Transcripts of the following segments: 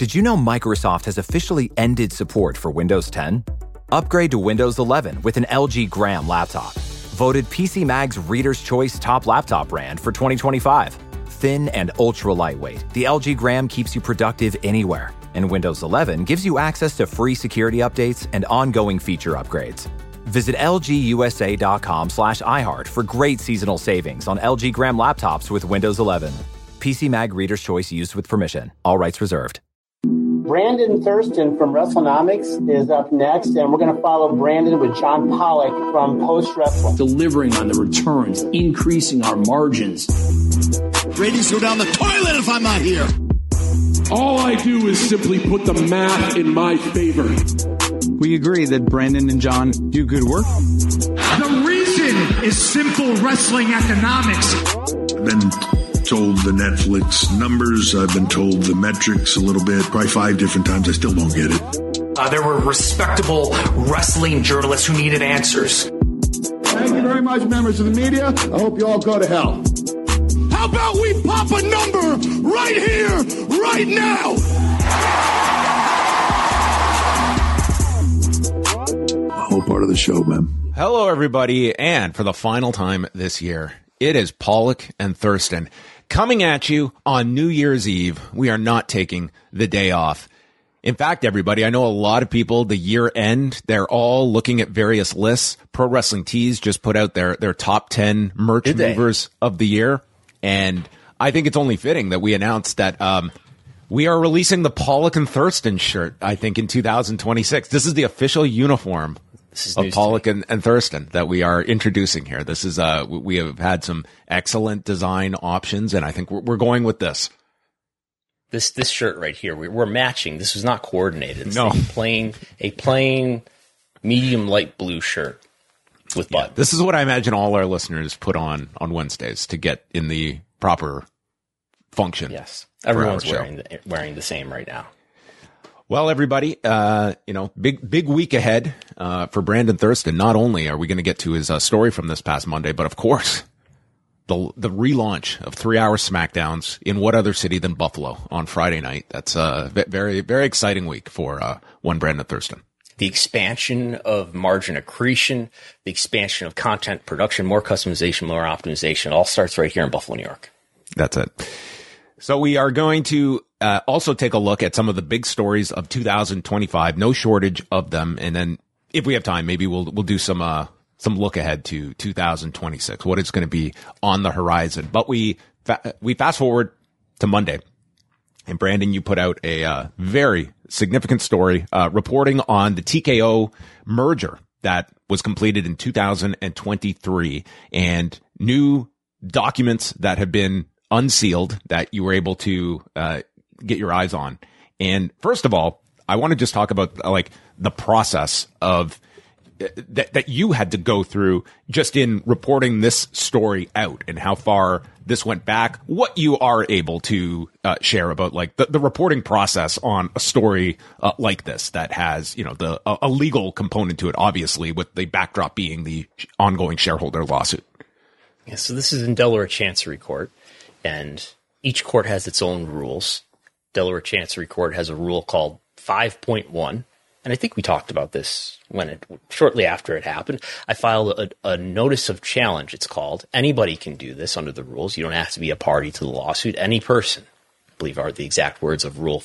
Did you know Microsoft has officially ended support for Windows 10? Upgrade to Windows 11 with an LG Gram laptop. Voted PC Mag's Reader's Choice Top Laptop Brand for 2025. Thin and ultra lightweight, the LG Gram keeps you productive anywhere. And Windows 11 gives you access to free security updates and ongoing feature upgrades. Visit lgusa.com/iHeart for great seasonal savings on LG Gram laptops with Windows 11. PC Mag Reader's Choice used with permission. All rights reserved. Brandon Thurston from WrestleNomics is up next, and we're going to follow Brandon with John Pollock from Post Wrestling. Delivering on the returns, increasing our margins. Ratings go down the toilet if I'm not here. All I do is simply put the math in my favor. We agree that Brandon and John do good work. The reason is simple wrestling economics. I've been told the Netflix numbers. I've been told the metrics a little bit, probably 5 different times. I still don't get it. There were respectable wrestling journalists who needed answers. Thank you very much, members of the media. I hope you all go to hell. How about we pop a number right here, right now? Whole part of the show, man. Hello, everybody. And for the final time this year, it is Pollock and Thurston coming at you on New Year's Eve. We are not taking the day off. In fact, everybody, I know a lot of people, the year end, they're all looking at various lists. Pro Wrestling Tees just put out their top 10 merch movers of the year. And I think it's only fitting that we announced that we are releasing the Pollock and Thurston shirt, I think, in 2026. This is the official uniform of Pollock and Thurston that we are introducing here. This is we have had some excellent design options, and I think we're going with this. This shirt right here, we're matching. This was not coordinated. It's no, a plain medium light blue shirt with buttons. This is what I imagine all our listeners put on Wednesdays to get in the proper function. Yes, everyone's wearing the same right now. Well, everybody, big week ahead for Brandon Thurston. Not only are we going to get to his story from this past Monday, but of course, the relaunch of 3-hour SmackDowns in what other city than Buffalo on Friday night. That's a very, very exciting week for one Brandon Thurston. The expansion of margin accretion, the expansion of content production, more customization, more optimization, all starts right here in Buffalo, New York. That's it. So we are going to also take a look at some of the big stories of 2025. No shortage of them. And then if we have time, maybe we'll do some look ahead to 2026, what is going to be on the horizon. But we fast forward to Monday. And Brandon, you put out a very significant story reporting on the TKO merger that was completed in 2023 and new documents that have been unsealed that you were able to get your eyes on. And first of all, I want to just talk about the process of that you had to go through just in reporting this story out and how far this went back, what you are able to share about the reporting process on a story like this that has, a legal component to it, obviously, with the backdrop being the ongoing shareholder lawsuit. Yeah, so this is in Delaware Chancery Court, and each court has its own rules. Delaware Chancery Court has a rule called 5.1. And I think we talked about this shortly after it happened. I filed a notice of challenge, it's called. Anybody can do this under the rules. You don't have to be a party to the lawsuit. Any person, I believe are the exact words of Rule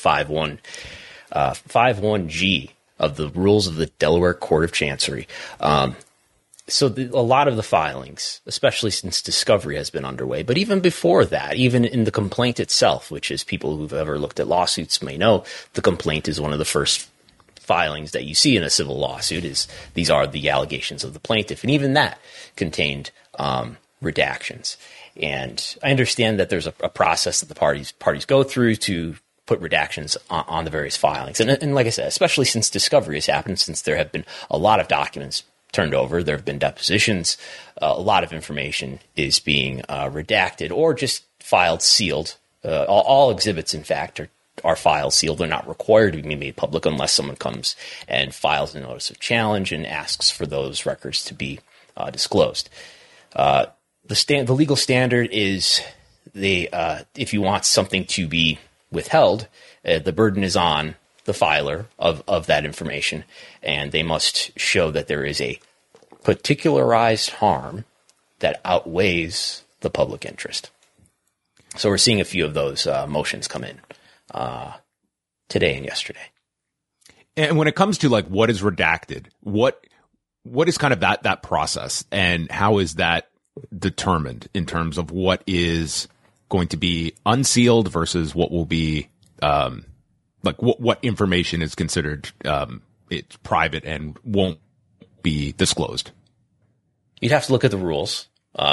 51G of the rules of the Delaware Court of Chancery. So a lot of the filings, especially since discovery has been underway, but even before that, even in the complaint itself, which is people who've ever looked at lawsuits may know, the complaint is one of the first filings that you see in a civil lawsuit. These are the allegations of the plaintiff, and even that contained redactions. And I understand that there's a process that the parties go through to put redactions on the various filings. And like I said, especially since discovery has happened, since there have been a lot of documents turned over, there have been depositions, a lot of information is being redacted or just filed sealed. All exhibits, in fact, are filed sealed. They're not required to be made public unless someone comes and files a notice of challenge and asks for those records to be disclosed. The legal standard is if you want something to be withheld, the burden is on the filer of that information, and they must show that there is a particularized harm that outweighs the public interest. So we're seeing a few of those motions come in today and yesterday. And when it comes to like what is redacted, what is kind of that process, and how is that determined in terms of what is going to be unsealed versus what will be like what information is considered it's private and won't be disclosed? You'd have to look at the rules.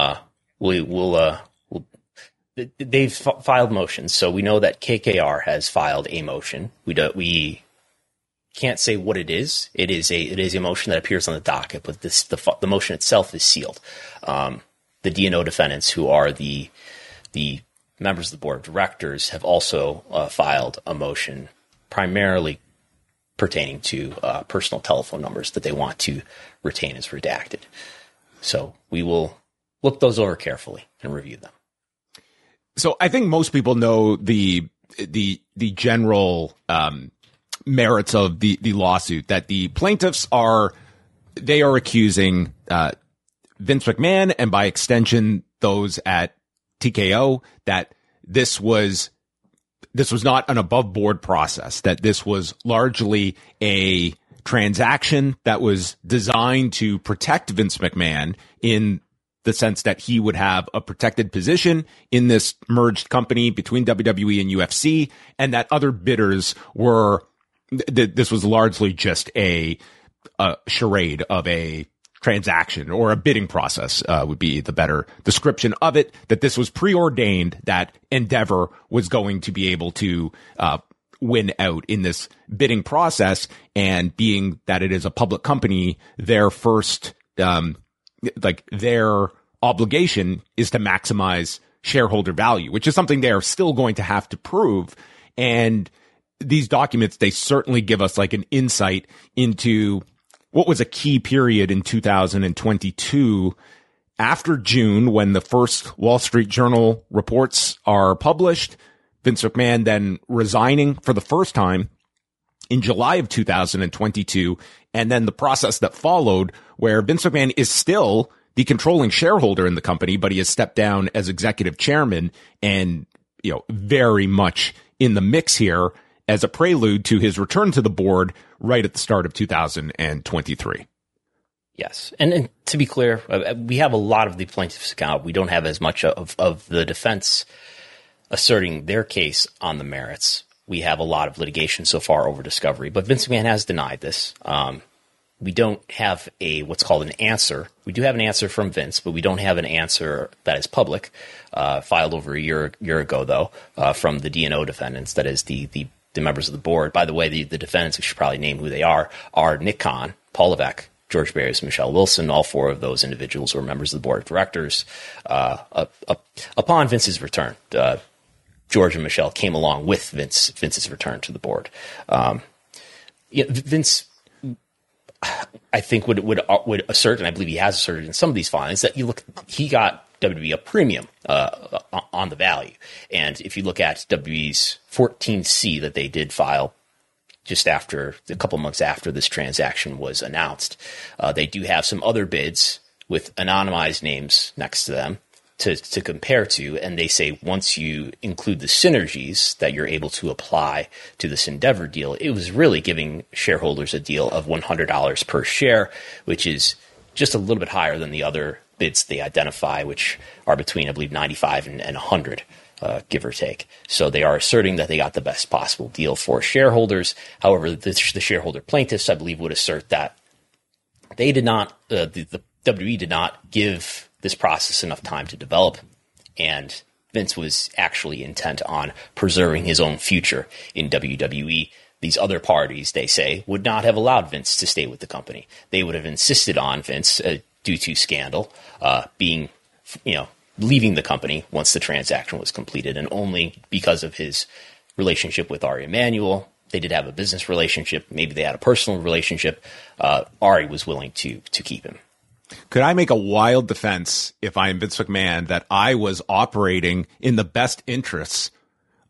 They've filed motions, so we know that KKR has filed a motion. We can't say what it is. It is a motion that appears on the docket, but the motion itself is sealed. The D&O defendants, who are the members of the board of directors, have also filed a motion primarily pertaining to personal telephone numbers that they want to retain as redacted. So we will look those over carefully and review them. So I think most people know the general merits of the lawsuit, that the plaintiffs are accusing Vince McMahon, and by extension those at TKO, that this was not an above board process, that this was largely a transaction that was designed to protect Vince McMahon in the sense that he would have a protected position in this merged company between WWE and UFC, and that other bidders were, this was largely just a charade of a transaction, or a bidding process would be the better description of it, that this was preordained, that Endeavor was going to be able to win out in this bidding process, and being that it is a public company, their first their obligation is to maximize shareholder value, which is something they are still going to have to prove. And these documents, they certainly give us like an insight into what was a key period in 2022 after June, when the first Wall Street Journal reports are published, Vince McMahon then resigning for the first time in July of 2022, and then the process that followed, where Vince McMahon is still the controlling shareholder in the company, but he has stepped down as executive chairman, and, very much in the mix here as a prelude to his return to the board right at the start of 2023. Yes. And to be clear, we have a lot of the plaintiff's account. We don't have as much of the defense asserting their case on the merits. We have a lot of litigation so far over discovery, but Vince McMahon has denied this. We don't have what's called an answer. We do have an answer from Vince, but we don't have an answer that is public, filed over a year ago, though, from the D&O defendants, that is the members of the board. By the way, the defendants, we should probably name who they are Nick Khan, Paul Levesque, George Barrios, Michelle Wilson. All four of those individuals were members of the board of directors. Upon Vince's return, George and Michelle came along with Vince's return to the board. Vince, I think, would assert, and I believe he has asserted in some of these filings, that he got WWE a premium on the value. And if you look at WWE's 14C that they did file just after, a couple months after this transaction was announced, they do have some other bids with anonymized names next to them to compare to, and they say once you include the synergies that you're able to apply to this Endeavor deal, it was really giving shareholders a deal of $100 per share, which is just a little bit higher than the other bids they identify, which are between, I believe, 95 and 100, give or take. So they are asserting that they got the best possible deal for shareholders. However, the shareholder plaintiffs, I believe, would assert that they did not, the WWE did not give this process enough time to develop, and Vince was actually intent on preserving his own future in WWE. These other parties, they say, would not have allowed Vince to stay with the company. They would have insisted on Vince, due to scandal, leaving the company once the transaction was completed, and only because of his relationship with Ari Emanuel. They did have a business relationship. Maybe they had a personal relationship. Ari was willing to keep him. Could I make a wild defense, if I am Vince McMahon, that I was operating in the best interests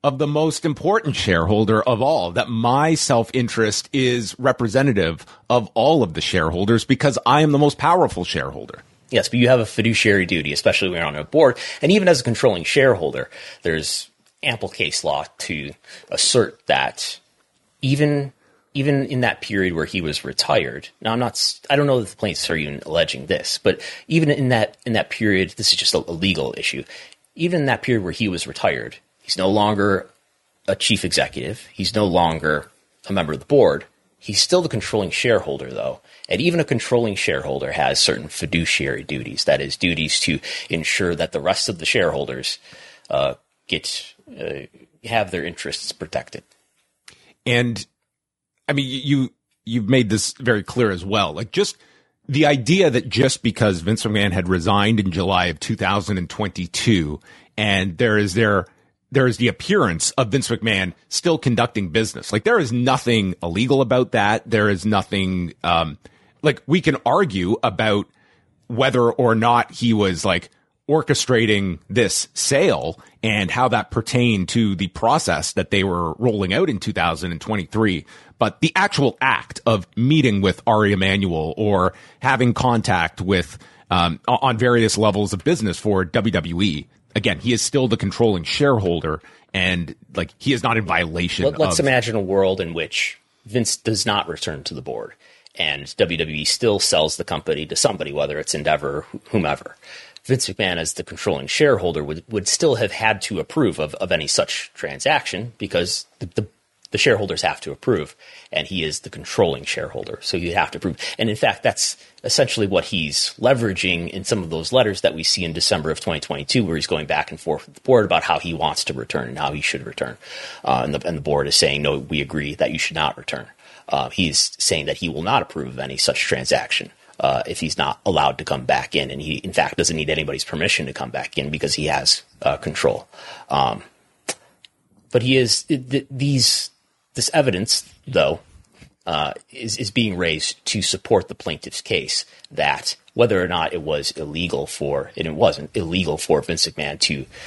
of the most important shareholder of all, that my self-interest is representative of all of the shareholders because I am the most powerful shareholder. Yes, but you have a fiduciary duty, especially when you're on a board. And even as a controlling shareholder, there's ample case law to assert that even in that period where he was retired. Now, I don't know that the plaintiffs are even alleging this, but even in that period, this is just a legal issue. Even in that period where he was retired, he's no longer a chief executive. He's no longer a member of the board. He's still the controlling shareholder, though. And even a controlling shareholder has certain fiduciary duties. That is, duties to ensure that the rest of the shareholders have their interests protected. And I mean, you've made this very clear as well. Like, just the idea that just because Vince McMahon had resigned in July of 2022, and there is the appearance of Vince McMahon still conducting business. Like, there is nothing illegal about that. There is nothing, like, we can argue about whether or not he was like orchestrating this sale and how that pertained to the process that they were rolling out in 2023. But the actual act of meeting with Ari Emanuel or having contact with, on various levels of business for WWE, again, he is still the controlling shareholder, and like, he is not in violation. Let's imagine a world in which Vince does not return to the board and WWE still sells the company to somebody, whether it's Endeavor or whomever. Vince McMahon, as the controlling shareholder, would still have had to approve of any such transaction because the shareholders have to approve, and he is the controlling shareholder, so you have to approve. And in fact, that's essentially what he's leveraging in some of those letters that we see in December of 2022, where he's going back and forth with the board about how he wants to return and how he should return. And the board is saying, no, we agree that you should not return. He's saying that he will not approve of any such transaction if he's not allowed to come back in. And he, in fact, doesn't need anybody's permission to come back in because he has control. But he is this evidence, though, is being raised to support the plaintiff's case that whether or not it was illegal for, and it wasn't illegal for Vince McMahon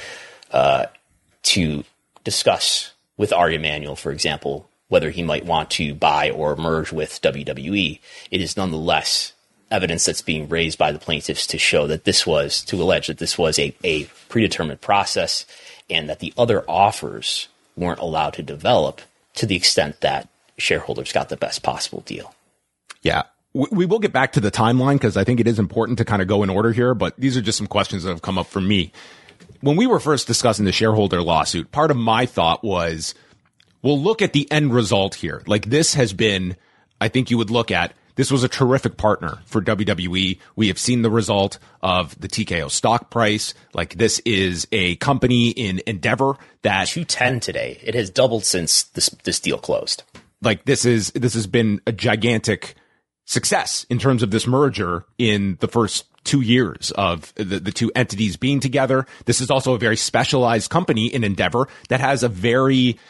to discuss with Ari Emanuel, for example, whether he might want to buy or merge with WWE, it is nonetheless evidence that's being raised by the plaintiffs to show that to allege that this was a predetermined process and that the other offers weren't allowed to develop to the extent that shareholders got the best possible deal. Yeah. We will get back to the timeline because I think it is important to kind of go in order here, but these are just some questions that have come up for me. When we were first discussing the shareholder lawsuit, part of my thought was, we'll look at the end result here. Like, this has been, I think you would look at, this was a terrific partner for WWE. We have seen the result of the TKO stock price. Like, this is a company in Endeavor that $210 today. It has doubled since this deal closed. Like, this has been a gigantic success in terms of this merger in the first 2 years of the two entities being together. This is also a very specialized company in Endeavor that has a very,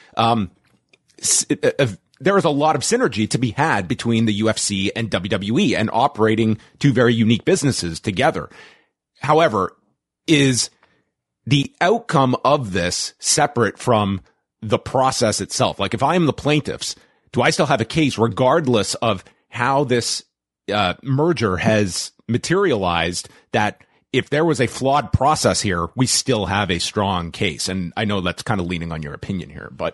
there is a lot of synergy to be had between the UFC and WWE and operating two very unique businesses together. However, is the outcome of this separate from the process itself? Like, if I am the plaintiffs, do I still have a case regardless of how this merger has materialized, that if there was a flawed process here, we still have a strong case? And I know that's kind of leaning on your opinion here, but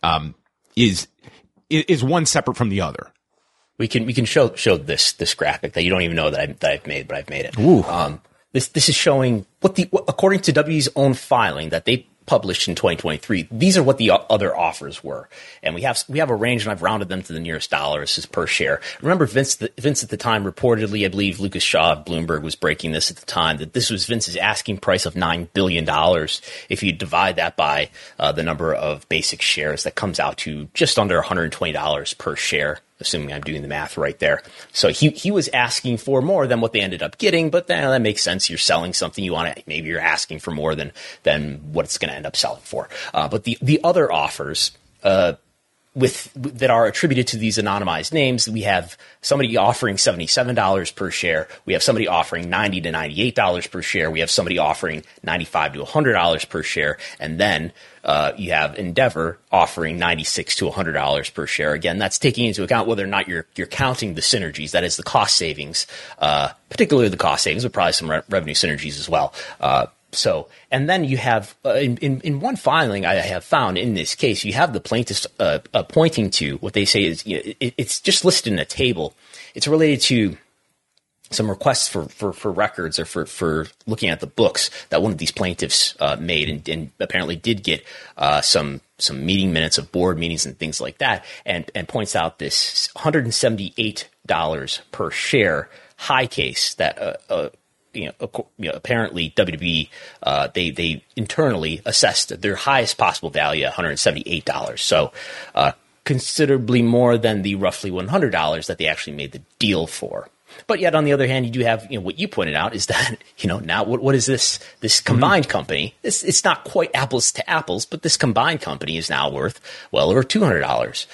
is one separate from the other? We can show this graphic that you don't even know that I've made, but I've made it. Ooh. This is showing what according to WWE's own filing that they published in 2023, these are what the other offers were. And we have a range, and I've rounded them to the nearest dollar. This is per share. Remember, Vince at the time, reportedly, I believe Lucas Shaw of Bloomberg was breaking this at the time, that this was Vince's asking price of $9 billion. If you divide that by the number of basic shares, that comes out to just under $120 per share, assuming I'm doing the math right there. So he was asking for more than what they ended up getting, but that makes sense. You're selling something, maybe you're asking for more than what it's going to end up selling for. But the other offers, that are attributed to these anonymized names. We have somebody offering $77 per share. We have somebody offering $90 to $98 per share. We have somebody offering $95 to $100 per share. And then you have Endeavor offering $96 to $100 per share. Again, that's taking into account whether or not you're counting the synergies. That is the cost savings, particularly the cost savings, but probably some revenue synergies as well. So, and then you have, in one filing I have found in this case, you have the plaintiffs pointing to what they say is, it's just listed in a table. It's related to some requests for records or for looking at the books that one of these plaintiffs made and apparently did get some meeting minutes of board meetings and things like that, and points out this $178 per share high case that apparently WWE they internally assessed their highest possible value at $178. So considerably more than the roughly $100 that they actually made the deal for. But yet, on the other hand, you do have, what you pointed out is that, now what is this combined company? It's not quite apples to apples, but this combined company is now worth well over $200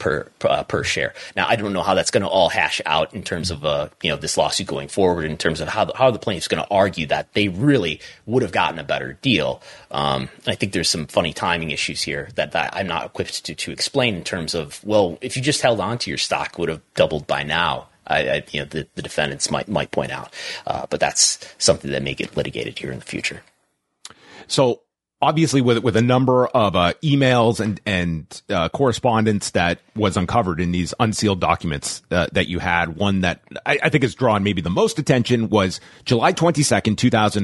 per share. Now, I don't know how that's going to all hash out in terms of, this lawsuit going forward, in terms of how the plaintiff's going to argue that they really would have gotten a better deal. I think there's some funny timing issues here that I'm not equipped to explain in terms of, well, if you just held on to your stock, it would have doubled by now. The defendants might point out, but that's something that may get litigated here in the future. So obviously, with a number of emails and correspondence that was uncovered in these unsealed documents that you had, one that I think has drawn maybe the most attention was July 22nd,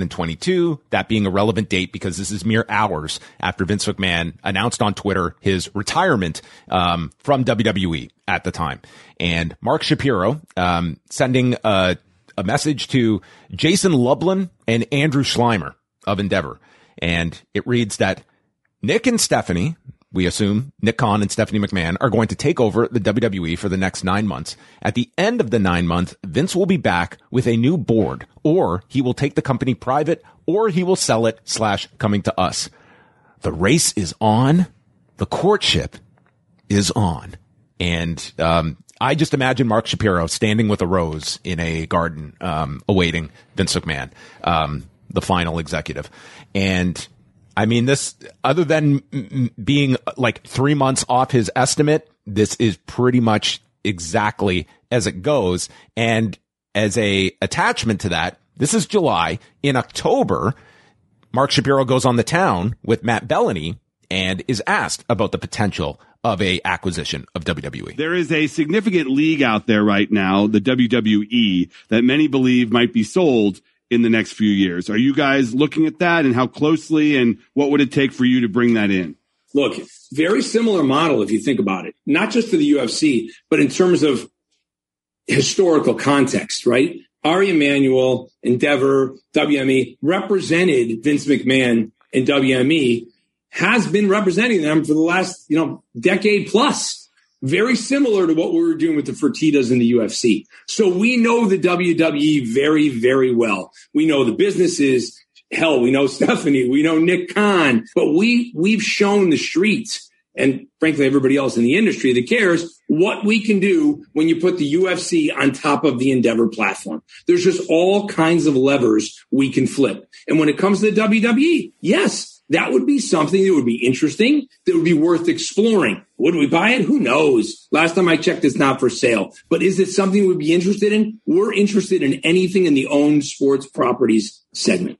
2022. That being a relevant date because this is mere hours after Vince McMahon announced on Twitter his retirement from WWE at the time. And Mark Shapiro sending a message to Jason Lublin and Andrew Schleimer of Endeavor. And it reads that Nick and Stephanie, we assume Nick Khan and Stephanie McMahon, are going to take over the WWE for the next 9 months. At the end of the 9 month, Vince will be back with a new board, or he will take the company private, or he will sell it / coming to us. The race is on. The courtship is on. And I just imagine Mark Shapiro standing with a rose in a garden, awaiting Vince McMahon, the final executive. And I mean, this, other than being like 3 months off his estimate, this is pretty much exactly as it goes. And as a attachment to that, this is July. In October, Mark Shapiro goes on the town with Matt Bellany and is asked about the potential of a acquisition of WWE. There is a significant league out there right now, the WWE, that many believe might be sold in the next few years. Are you guys looking at that, and how closely, and what would it take for you to bring that in? Look, very similar model if you think about it, not just for the UFC, but in terms of historical context, right? Ari Emanuel, Endeavor, WME represented Vince McMahon in WME, has been representing them for the last, decade plus. Very similar to what we were doing with the Fertittas in the UFC. So we know the WWE very, very well. We know the businesses. Hell, we know Stephanie. We know Nick Khan. But we've shown the streets, and frankly, everybody else in the industry that cares, what we can do when you put the UFC on top of the Endeavor platform. There's just all kinds of levers we can flip. And when it comes to the WWE, yes, that would be something that would be interesting, that would be worth exploring. Would we buy it? Who knows? Last time I checked, it's not for sale. But is it something we'd be interested in? We're interested in anything in the owned sports properties segment.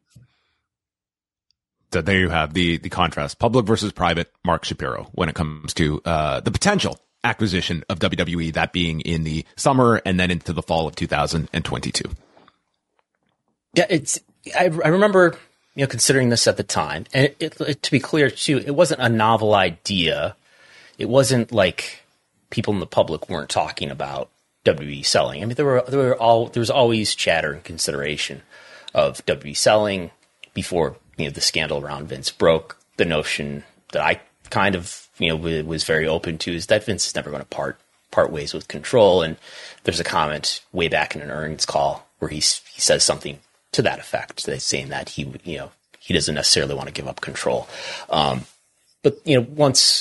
So there you have the contrast, public versus private, Mark Shapiro, when it comes to the potential acquisition of WWE, that being in the summer and then into the fall of 2022. Yeah, I remember considering this at the time, and to be clear too, it wasn't a novel idea. It wasn't like people in the public weren't talking about WWE selling. I mean, there was always chatter and consideration of WWE selling before the scandal around Vince broke. The notion that I kind of was very open to is that Vince is never going to part ways with control. And there's a comment way back in an earnings call where he says something to that effect, saying that he doesn't necessarily want to give up control. But once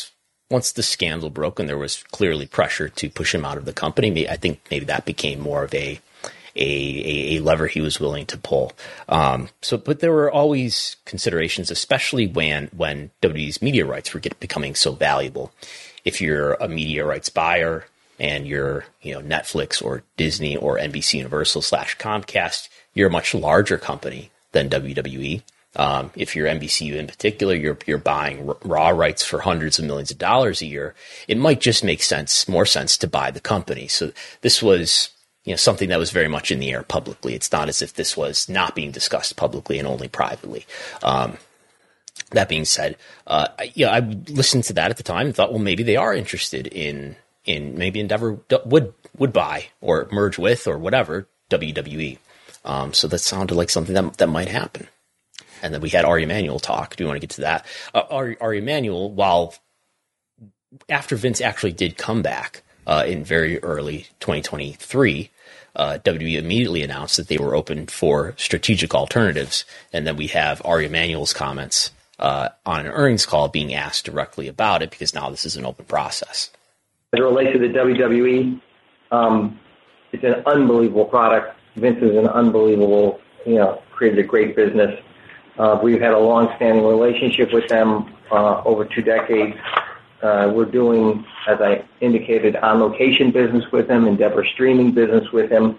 once the scandal broke and there was clearly pressure to push him out of the company, I think maybe that became more of a lever he was willing to pull. But there were always considerations, especially when WWE's media rights were becoming so valuable. If you're a media rights buyer and you're, Netflix or Disney or NBC Universal / Comcast, you're a much larger company than WWE. If you're NBCU in particular, you're buying raw rights for hundreds of millions of dollars a year. It might just make more sense to buy the company. So this was, something that was very much in the air publicly. It's not as if this was not being discussed publicly and only privately. That being said, I listened to that at the time and thought, well, maybe they are interested in maybe Endeavor would buy or merge with or whatever WWE. So that sounded like something that might happen. And then we had Ari Emanuel talk. Do you want to get to that? Ari Emanuel, while after Vince actually did come back in very early 2023, WWE immediately announced that they were open for strategic alternatives. And then we have Ari Emanuel's comments on an earnings call being asked directly about it, because now this is an open process. As it relates to the WWE, it's an unbelievable product. Vince is an unbelievable, created a great business. We've had a long-standing relationship with them over 2 decades. We're doing, as I indicated, on-location business with them, Endeavor streaming business with him.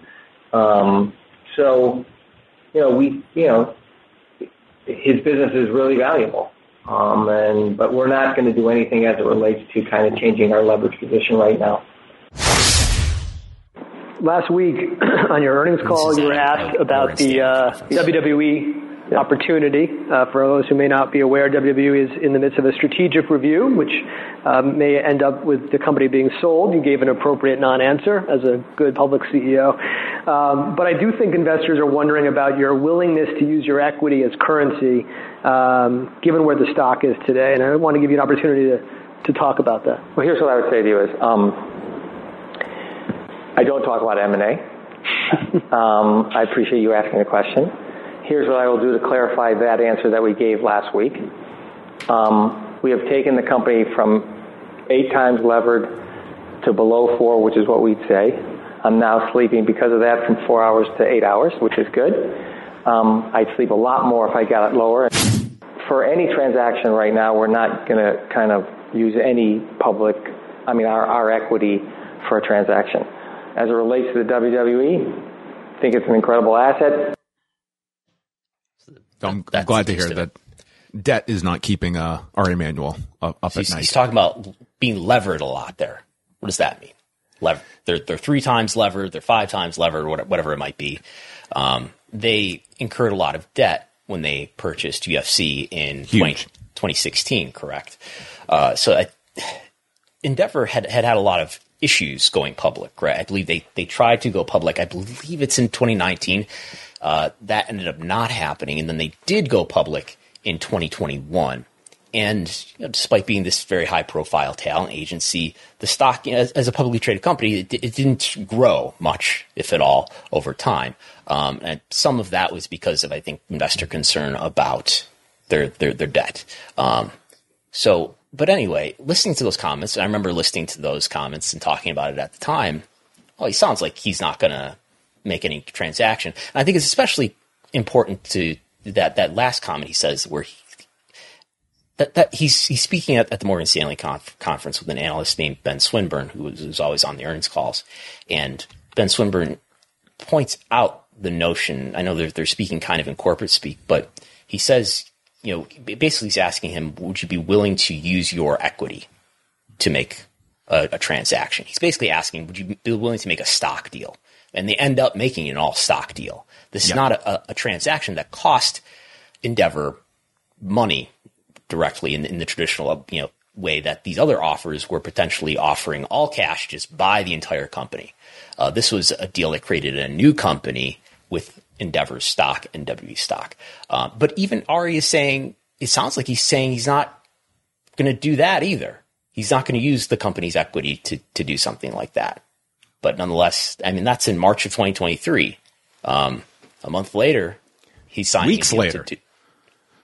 His business is really valuable. But we're not going to do anything as it relates to kind of changing our leverage position right now. Last week on your earnings call, you were asked about the WWE opportunity. For those who may not be aware, WWE is in the midst of a strategic review, which may end up with the company being sold. You gave an appropriate non-answer as a good public CEO. But I do think investors are wondering about your willingness to use your equity as currency, given where the stock is today. And I want to give you an opportunity to talk about that. Well, here's what I would say to you is, I don't talk about M&A. I appreciate you asking the question. Here's what I will do to clarify that answer that we gave last week. We have taken the company from 8 times levered to below 4, which is what we'd say. I'm now sleeping because of that from 4 hours to 8 hours, which is good. I'd sleep a lot more if I got it lower. For any transaction right now, we're not going to kind of use any our equity for a transaction. As it relates to the WWE, I think it's an incredible asset. I'm glad to hear that debt is not keeping Ari Emanuel up at night. He's talking about being levered a lot there. What does that mean? They're 3 times levered, they're 5 times levered, whatever it might be. They incurred a lot of debt when they purchased UFC in 2016, correct? So Endeavor had a lot of issues going public, right? I believe they tried to go public. I believe it's in 2019. That ended up not happening, and then they did go public in 2021. And despite being this very high-profile talent agency, the stock, as a publicly traded company, it didn't grow much, if at all, over time. And some of that was because of, I think, investor concern about their debt. But anyway, listening to those comments, I remember listening to those comments and talking about it at the time. Well, he sounds like he's not going to make any transaction. And I think it's especially important to that last comment he says, where he's speaking at the Morgan Stanley conference with an analyst named Ben Swinburne, who's always on the earnings calls. And Ben Swinburne points out the notion. I know they're speaking kind of in corporate speak, but he says, basically he's asking him, would you be willing to use your equity to make a transaction? He's basically asking, would you be willing to make a stock deal? And they end up making an all-stock deal. This is not a transaction that cost Endeavor money directly in the traditional way that these other offers were potentially offering all cash, just buy the entire company. This was a deal that created a new company with Endeavor's stock and WWE stock. But even Ari is saying, it sounds like he's saying he's not going to do that either. He's not going to use the company's equity to do something like that. But nonetheless, I mean, that's in March of 2023. A month later, he signed. Weeks later.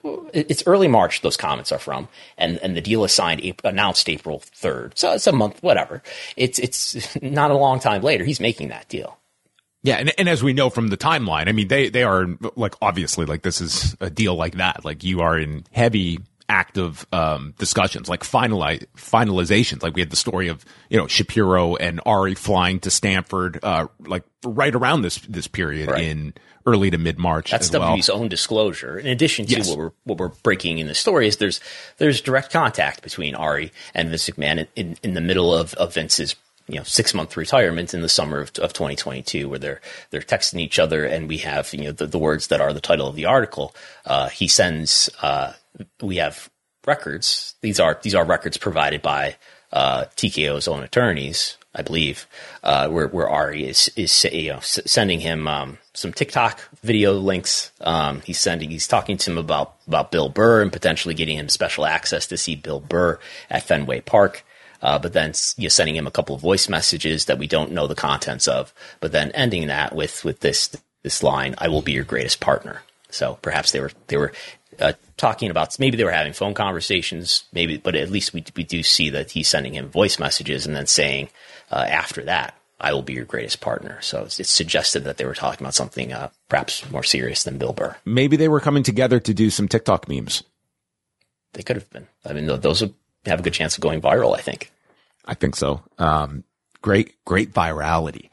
it's early March those comments are from, and the deal is announced April 3rd. So it's a month, whatever. It's not a long time later. He's making that deal. Yeah, and as we know from the timeline, I mean, they are like, obviously, like, this is a deal like that. Like, you are in heavy active discussions, like finalizations. Like, we had the story of, Shapiro and Ari flying to Stanford, like right around this period in early to mid March. That's WWE's own disclosure. In addition to what we're breaking in the story is there's direct contact between Ari and Vince McMahon in the middle of Vince's 6-month retirement in the summer of 2022, where they're texting each other, and we have the words that are the title of the article. He sends we have records. These are records provided by TKO's own attorneys, I believe, where Ari is sending him some TikTok video links. He's talking to him about Bill Burr and potentially getting him special access to see Bill Burr at Fenway Park. But then sending him a couple of voice messages that we don't know the contents of, but then ending that with this line, "I will be your greatest partner." So perhaps they were talking about, maybe they were having phone conversations, maybe, but at least we do see that he's sending him voice messages and then saying after that, "I will be your greatest partner." So it's suggestive that they were talking about something perhaps more serious than Bill Burr. Maybe they were coming together to do some TikTok memes. They could have been. I mean, those would have a good chance of going viral, I think. I think so. Great virality.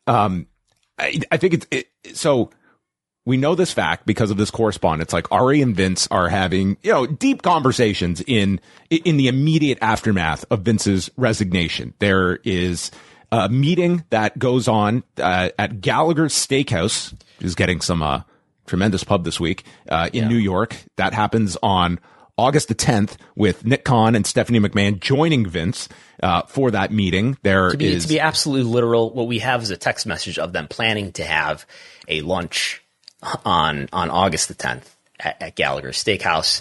I think so we know this fact because of this correspondence. Like, Ari and Vince are having, deep conversations in the immediate aftermath of Vince's resignation. There is a meeting that goes on at Gallagher's Steakhouse, which is getting some tremendous pub this week in New York. That happens on August the 10th, with Nick Khan and Stephanie McMahon joining Vince for that meeting. To be absolutely literal, what we have is a text message of them planning to have a lunch on August the 10th at Gallagher's Steakhouse.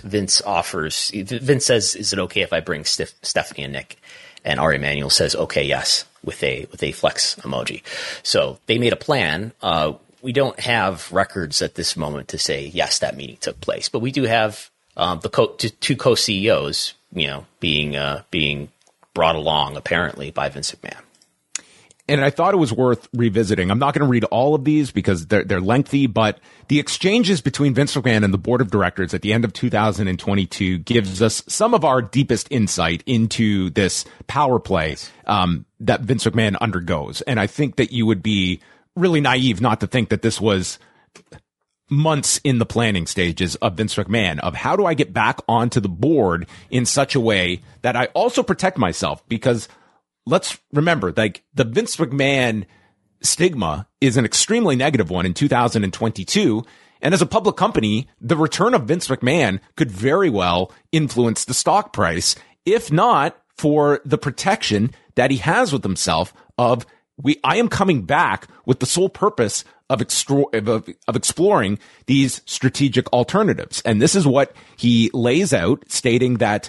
Vince says, "Is it okay if I bring Stephanie and Nick?" And Ari Emanuel says, "Okay, yes," with a flex emoji. So they made a plan. We don't have records at this moment to say, yes, that meeting took place, but we do have the two co-CEOs, being brought along apparently by Vince McMahon. And I thought it was worth revisiting. I'm not going to read all of these because they're lengthy, but the exchanges between Vince McMahon and the board of directors at the end of 2022 gives us some of our deepest insight into this power play that Vince McMahon undergoes. And I think that you would be really naive not to think that this was months in the planning stages of Vince McMahon, of how do I get back onto the board in such a way that I also protect myself? Because let's remember, like, the Vince McMahon stigma is an extremely negative one in 2022. And as a public company, the return of Vince McMahon could very well influence the stock price, if not for the protection that he has with himself of, I am coming back with the sole purpose of exploring these strategic alternatives. And this is what he lays out, stating that,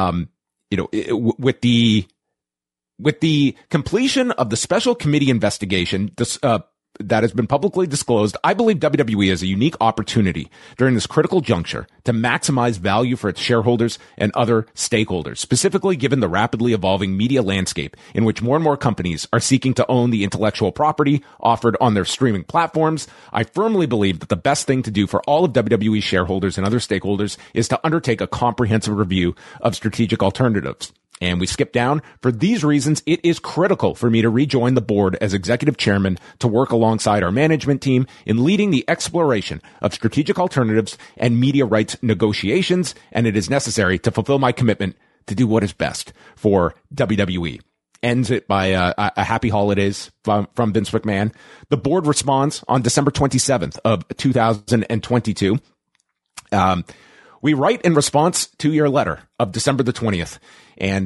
with the completion of the special committee investigation, that has been publicly disclosed, I believe WWE has a unique opportunity during this critical juncture to maximize value for its shareholders and other stakeholders, specifically given the rapidly evolving media landscape in which more and more companies are seeking to own the intellectual property offered on their streaming platforms. I firmly believe that the best thing to do for all of WWE shareholders and other stakeholders is to undertake a comprehensive review of strategic alternatives. And we skip down. For these reasons, it is critical for me to rejoin the board as executive chairman to work alongside our management team in leading the exploration of strategic alternatives and media rights negotiations. And it is necessary to fulfill my commitment to do what is best for WWE. Ends it by a happy holidays from Vince McMahon. The board responds on December 27th of 2022. We write in response to your letter of December the 20th. And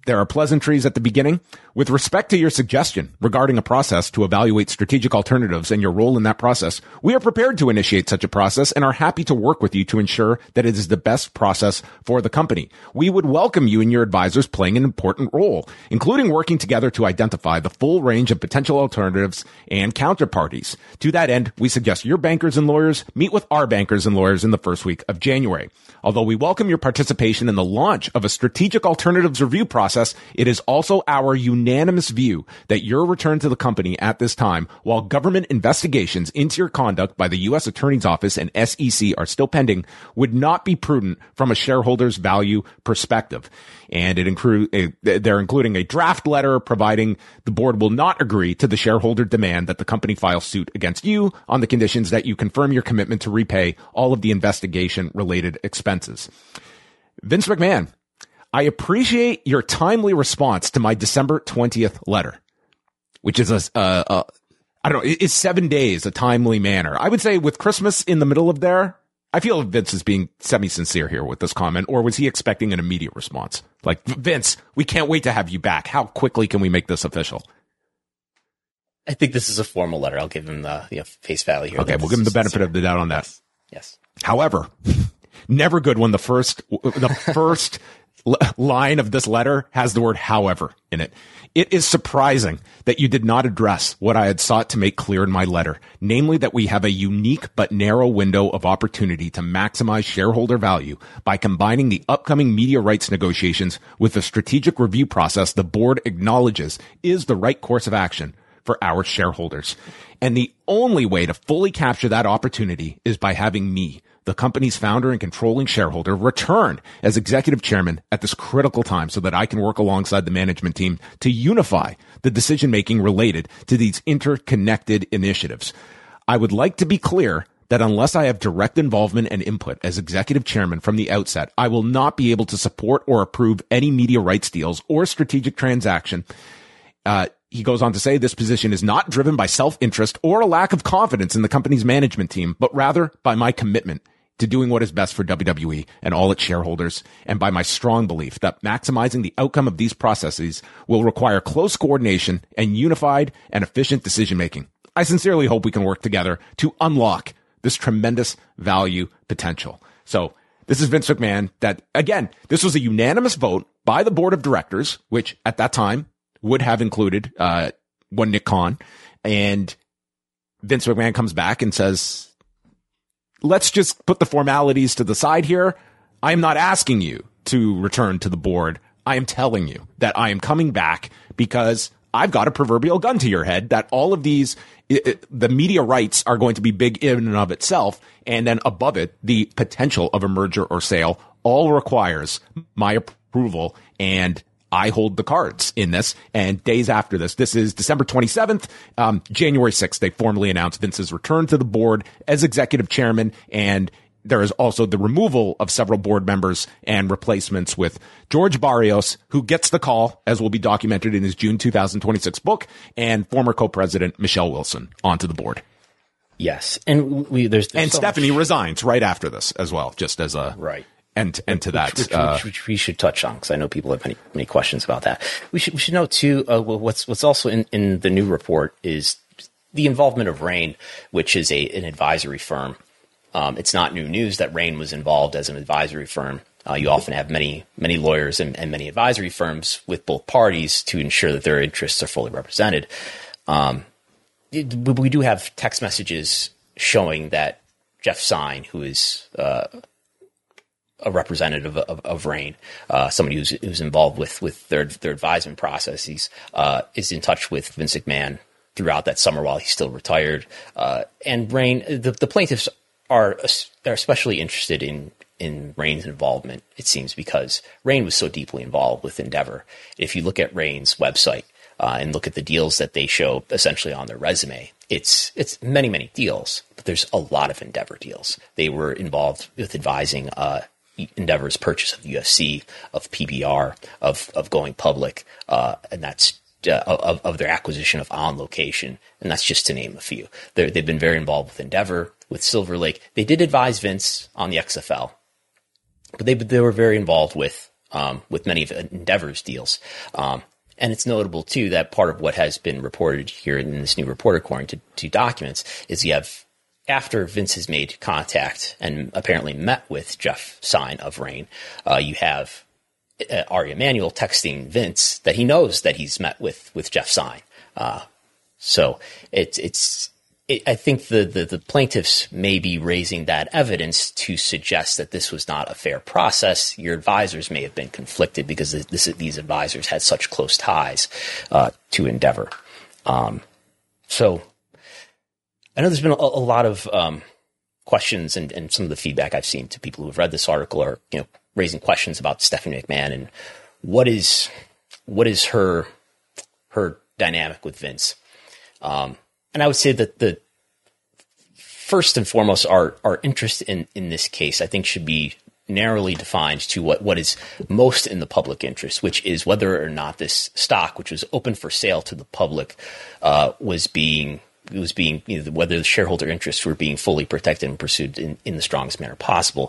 There are pleasantries at the beginning. With respect to your suggestion regarding a process to evaluate strategic alternatives and your role in that process, we are prepared to initiate such a process and are happy to work with you to ensure that it is the best process for the company. We would welcome you and your advisors playing an important role, including working together to identify the full range of potential alternatives and counterparties. To that end, we suggest your bankers and lawyers meet with our bankers and lawyers in the first week of January. Although we welcome your participation in the launch of a strategic alternatives review process, it is also our unanimous view that your return to the company at this time, while government investigations into your conduct by the U.S. Attorney's Office and SEC are still pending, would not be prudent from a shareholder's value perspective. And they're including a draft letter providing the board will not agree to the shareholder demand that the company file suit against you on the conditions that you confirm your commitment to repay all of the investigation-related expenses. Vince McMahon, I appreciate your timely response to my December 20th letter, which is I don't know, is 7 days a timely manner. I would say with Christmas in the middle of there, I feel Vince is being semi-sincere here with this comment, or was he expecting an immediate response? Like, Vince, we can't wait to have you back. How quickly can we make this official? I think this is a formal letter. I'll give him the face value here. Okay, we'll give him the benefit of the doubt on that. Yes. However, never good when the first line of this letter has the word however in it. It is surprising that you did not address what I had sought to make clear in my letter, namely that we have a unique but narrow window of opportunity to maximize shareholder value by combining the upcoming media rights negotiations with the strategic review process the board acknowledges is the right course of action for our shareholders. And the only way to fully capture that opportunity is by having me, the company's founder and controlling shareholder, return as executive chairman at this critical time so that I can work alongside the management team to unify the decision-making related to these interconnected initiatives. I would like to be clear that unless I have direct involvement and input as executive chairman from the outset, I will not be able to support or approve any media rights deals or strategic transaction. He goes on to say this position is not driven by self-interest or a lack of confidence in the company's management team, but rather by my commitment to doing what is best for WWE and all its shareholders, and by my strong belief that maximizing the outcome of these processes will require close coordination and unified and efficient decision-making. I sincerely hope we can work together to unlock this tremendous value potential. So this is Vince McMahon. That, again, this was a unanimous vote by the board of directors, which at that time would have included one Nick Khan, and Vince McMahon comes back and says, let's just put the formalities to the side here. I am not asking you to return to the board. I am telling you that I am coming back because I've got a proverbial gun to your head that all of these, the media rights are going to be big in and of itself. And then above it, the potential of a merger or sale all requires my approval, and I hold the cards in this. And days after this is December 27th, January 6th, they formally announced Vince's return to the board as executive chairman. And there is also the removal of several board members and replacements with George Barrios, who gets the call, as will be documented in his June 2026 book, and former co-president Michelle Wilson onto the board. Yes. And there's and so Stephanie resigns right after this as well, just as a right. And to that, which we should touch on, because I know people have many questions about that. We should note too. What's also in the new report is the involvement of Rain, which is an advisory firm. It's not new news that Rain was involved as an advisory firm. You often have many lawyers and many advisory firms with both parties to ensure that their interests are fully represented. We do have text messages showing that Jeff Sine, who is a representative of Rain, somebody who's involved with their advisement processes, is in touch with Vince McMahon throughout that summer while he's still retired. And Rain, the plaintiffs they're especially interested in Rain's involvement, it seems, because Rain was so deeply involved with Endeavor. If you look at Rain's website and look at the deals that they show essentially on their resume, it's many deals, but there's a lot of Endeavor deals. They were involved with advising Endeavor's purchase of UFC, of PBR, of going public, and that's of their acquisition of On Location, and that's just to name a few. They've been very involved with Endeavor, with Silver Lake. They did advise Vince on the XFL, but they were very involved with with many of Endeavor's deals. And it's notable, too, that part of what has been reported here in this new report, according to documents, is you have, after Vince has made contact and apparently met with Jeff Sine of Reign, you have Ari Emanuel texting Vince that he knows that he's met with Jeff Sine. So I think the plaintiffs may be raising that evidence to suggest that this was not a fair process. Your advisors may have been conflicted because these advisors had such close ties to Endeavor. So I know there's been a lot of questions and some of the feedback I've seen to people who have read this article are raising questions about Stephanie McMahon and what is her dynamic with Vince. And I would say that the first and foremost, our interest in this case, I think, should be narrowly defined to what is most in the public interest, which is whether or not this stock, which was open for sale to the public, was being whether the shareholder interests were being fully protected and pursued in the strongest manner possible.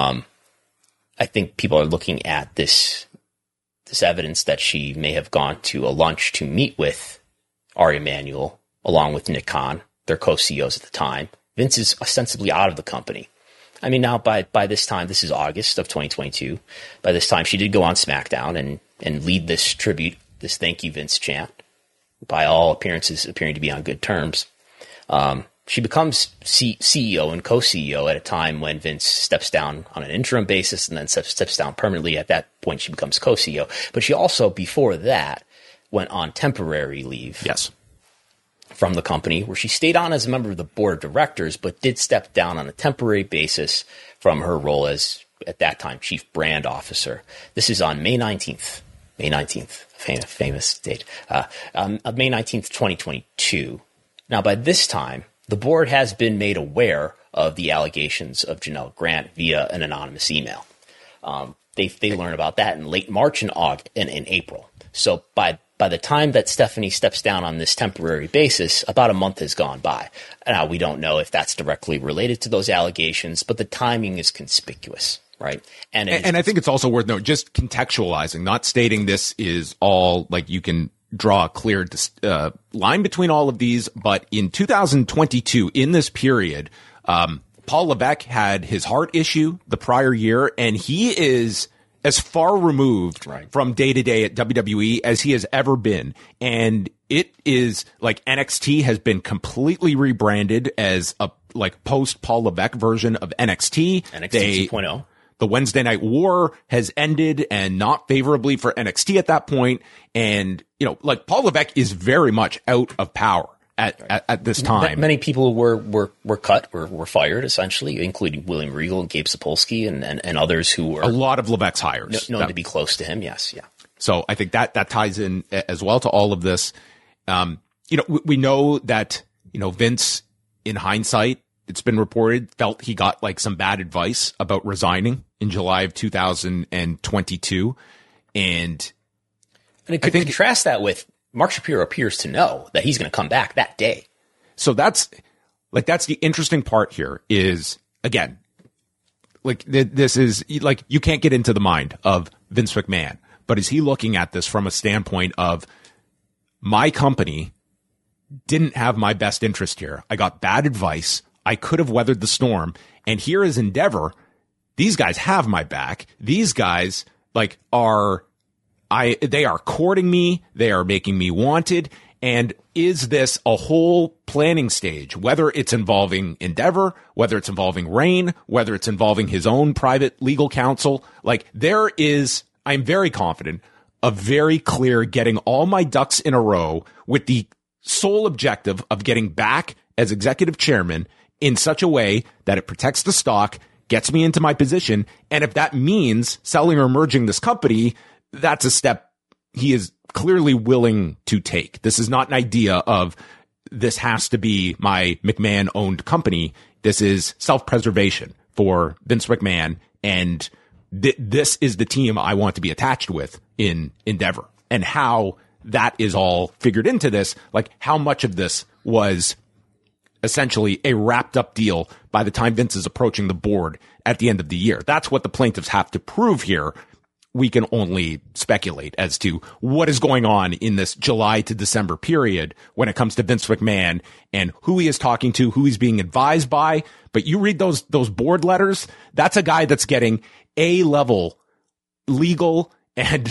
I think people are looking at this evidence that she may have gone to a lunch to meet with Ari Emanuel, along with Nick Khan, their co-CEOs at the time. Vince is ostensibly out of the company. I mean, now by this time, this is August of 2022. By this time, she did go on SmackDown and lead this tribute, this thank you Vince chant, by all appearances appearing to be on good terms. She becomes CEO and co-CEO at a time when Vince steps down on an interim basis and then steps down permanently. At that point, she becomes co-CEO. But she also, before that, went on temporary leave. Yes. From the company, where she stayed on as a member of the board of directors, but did step down on a temporary basis from her role as, at that time, chief brand officer. This is on May 19th, famous date, of May 19th, 2022. Now, by this time, the board has been made aware of the allegations of Janelle Grant via an anonymous email. They learn about that in late March and April. So by the time that Stephanie steps down on this temporary basis, about a month has gone by. Now, we don't know if that's directly related to those allegations, but the timing is conspicuous, right? And I think it's also worth noting, just contextualizing, not stating this is all, like, you can draw a clear line between all of these, but in 2022, in this period, Paul Levesque had his heart issue the prior year, and he is as far removed from day to day at WWE as he has ever been. And it is like NXT has been completely rebranded as a post Paul Levesque version of NXT. NXT 2.0. The Wednesday Night War has ended, and not favorably for NXT at that point. And, Paul Levesque is very much out of power at this time. Many people were cut, were fired, essentially, including William Regal and Gabe Sapolsky and others who were... A lot of Levesque's hires. Known to be close to him, yes, yeah. So I think that ties in as well to all of this. We know that, Vince, in hindsight, it's been reported, felt he got some bad advice about resigning in July of 2022. And it could contrast that with Mark Shapiro appears to know that he's going to come back that day. So that's the interesting part here is, again, this is you can't get into the mind of Vince McMahon, but is he looking at this from a standpoint of, my company didn't have my best interest here. I got bad advice. I could have weathered the storm. And here is Endeavor. These guys have my back. These guys they are courting me. They are making me wanted. And is this a whole planning stage, whether it's involving Endeavor, whether it's involving Reign, whether it's involving his own private legal counsel? There is, I'm very confident, a very clear getting all my ducks in a row with the sole objective of getting back as executive chairman in such a way that it protects the stock, gets me into my position. And if that means selling or merging this company, that's a step he is clearly willing to take. This is not an idea of this has to be my McMahon owned company. This is self-preservation for Vince McMahon. And this is the team I want to be attached with in Endeavor. And how that is all figured into this, how much of this was essentially a wrapped up deal by the time Vince is approaching the board at the end of the year. That's what the plaintiffs have to prove here we can only speculate as to what is going on in this July to December period when it comes to Vince McMahon and who he is talking to, who he's being advised by. But you read those board letters, that's a guy that's getting A-level legal and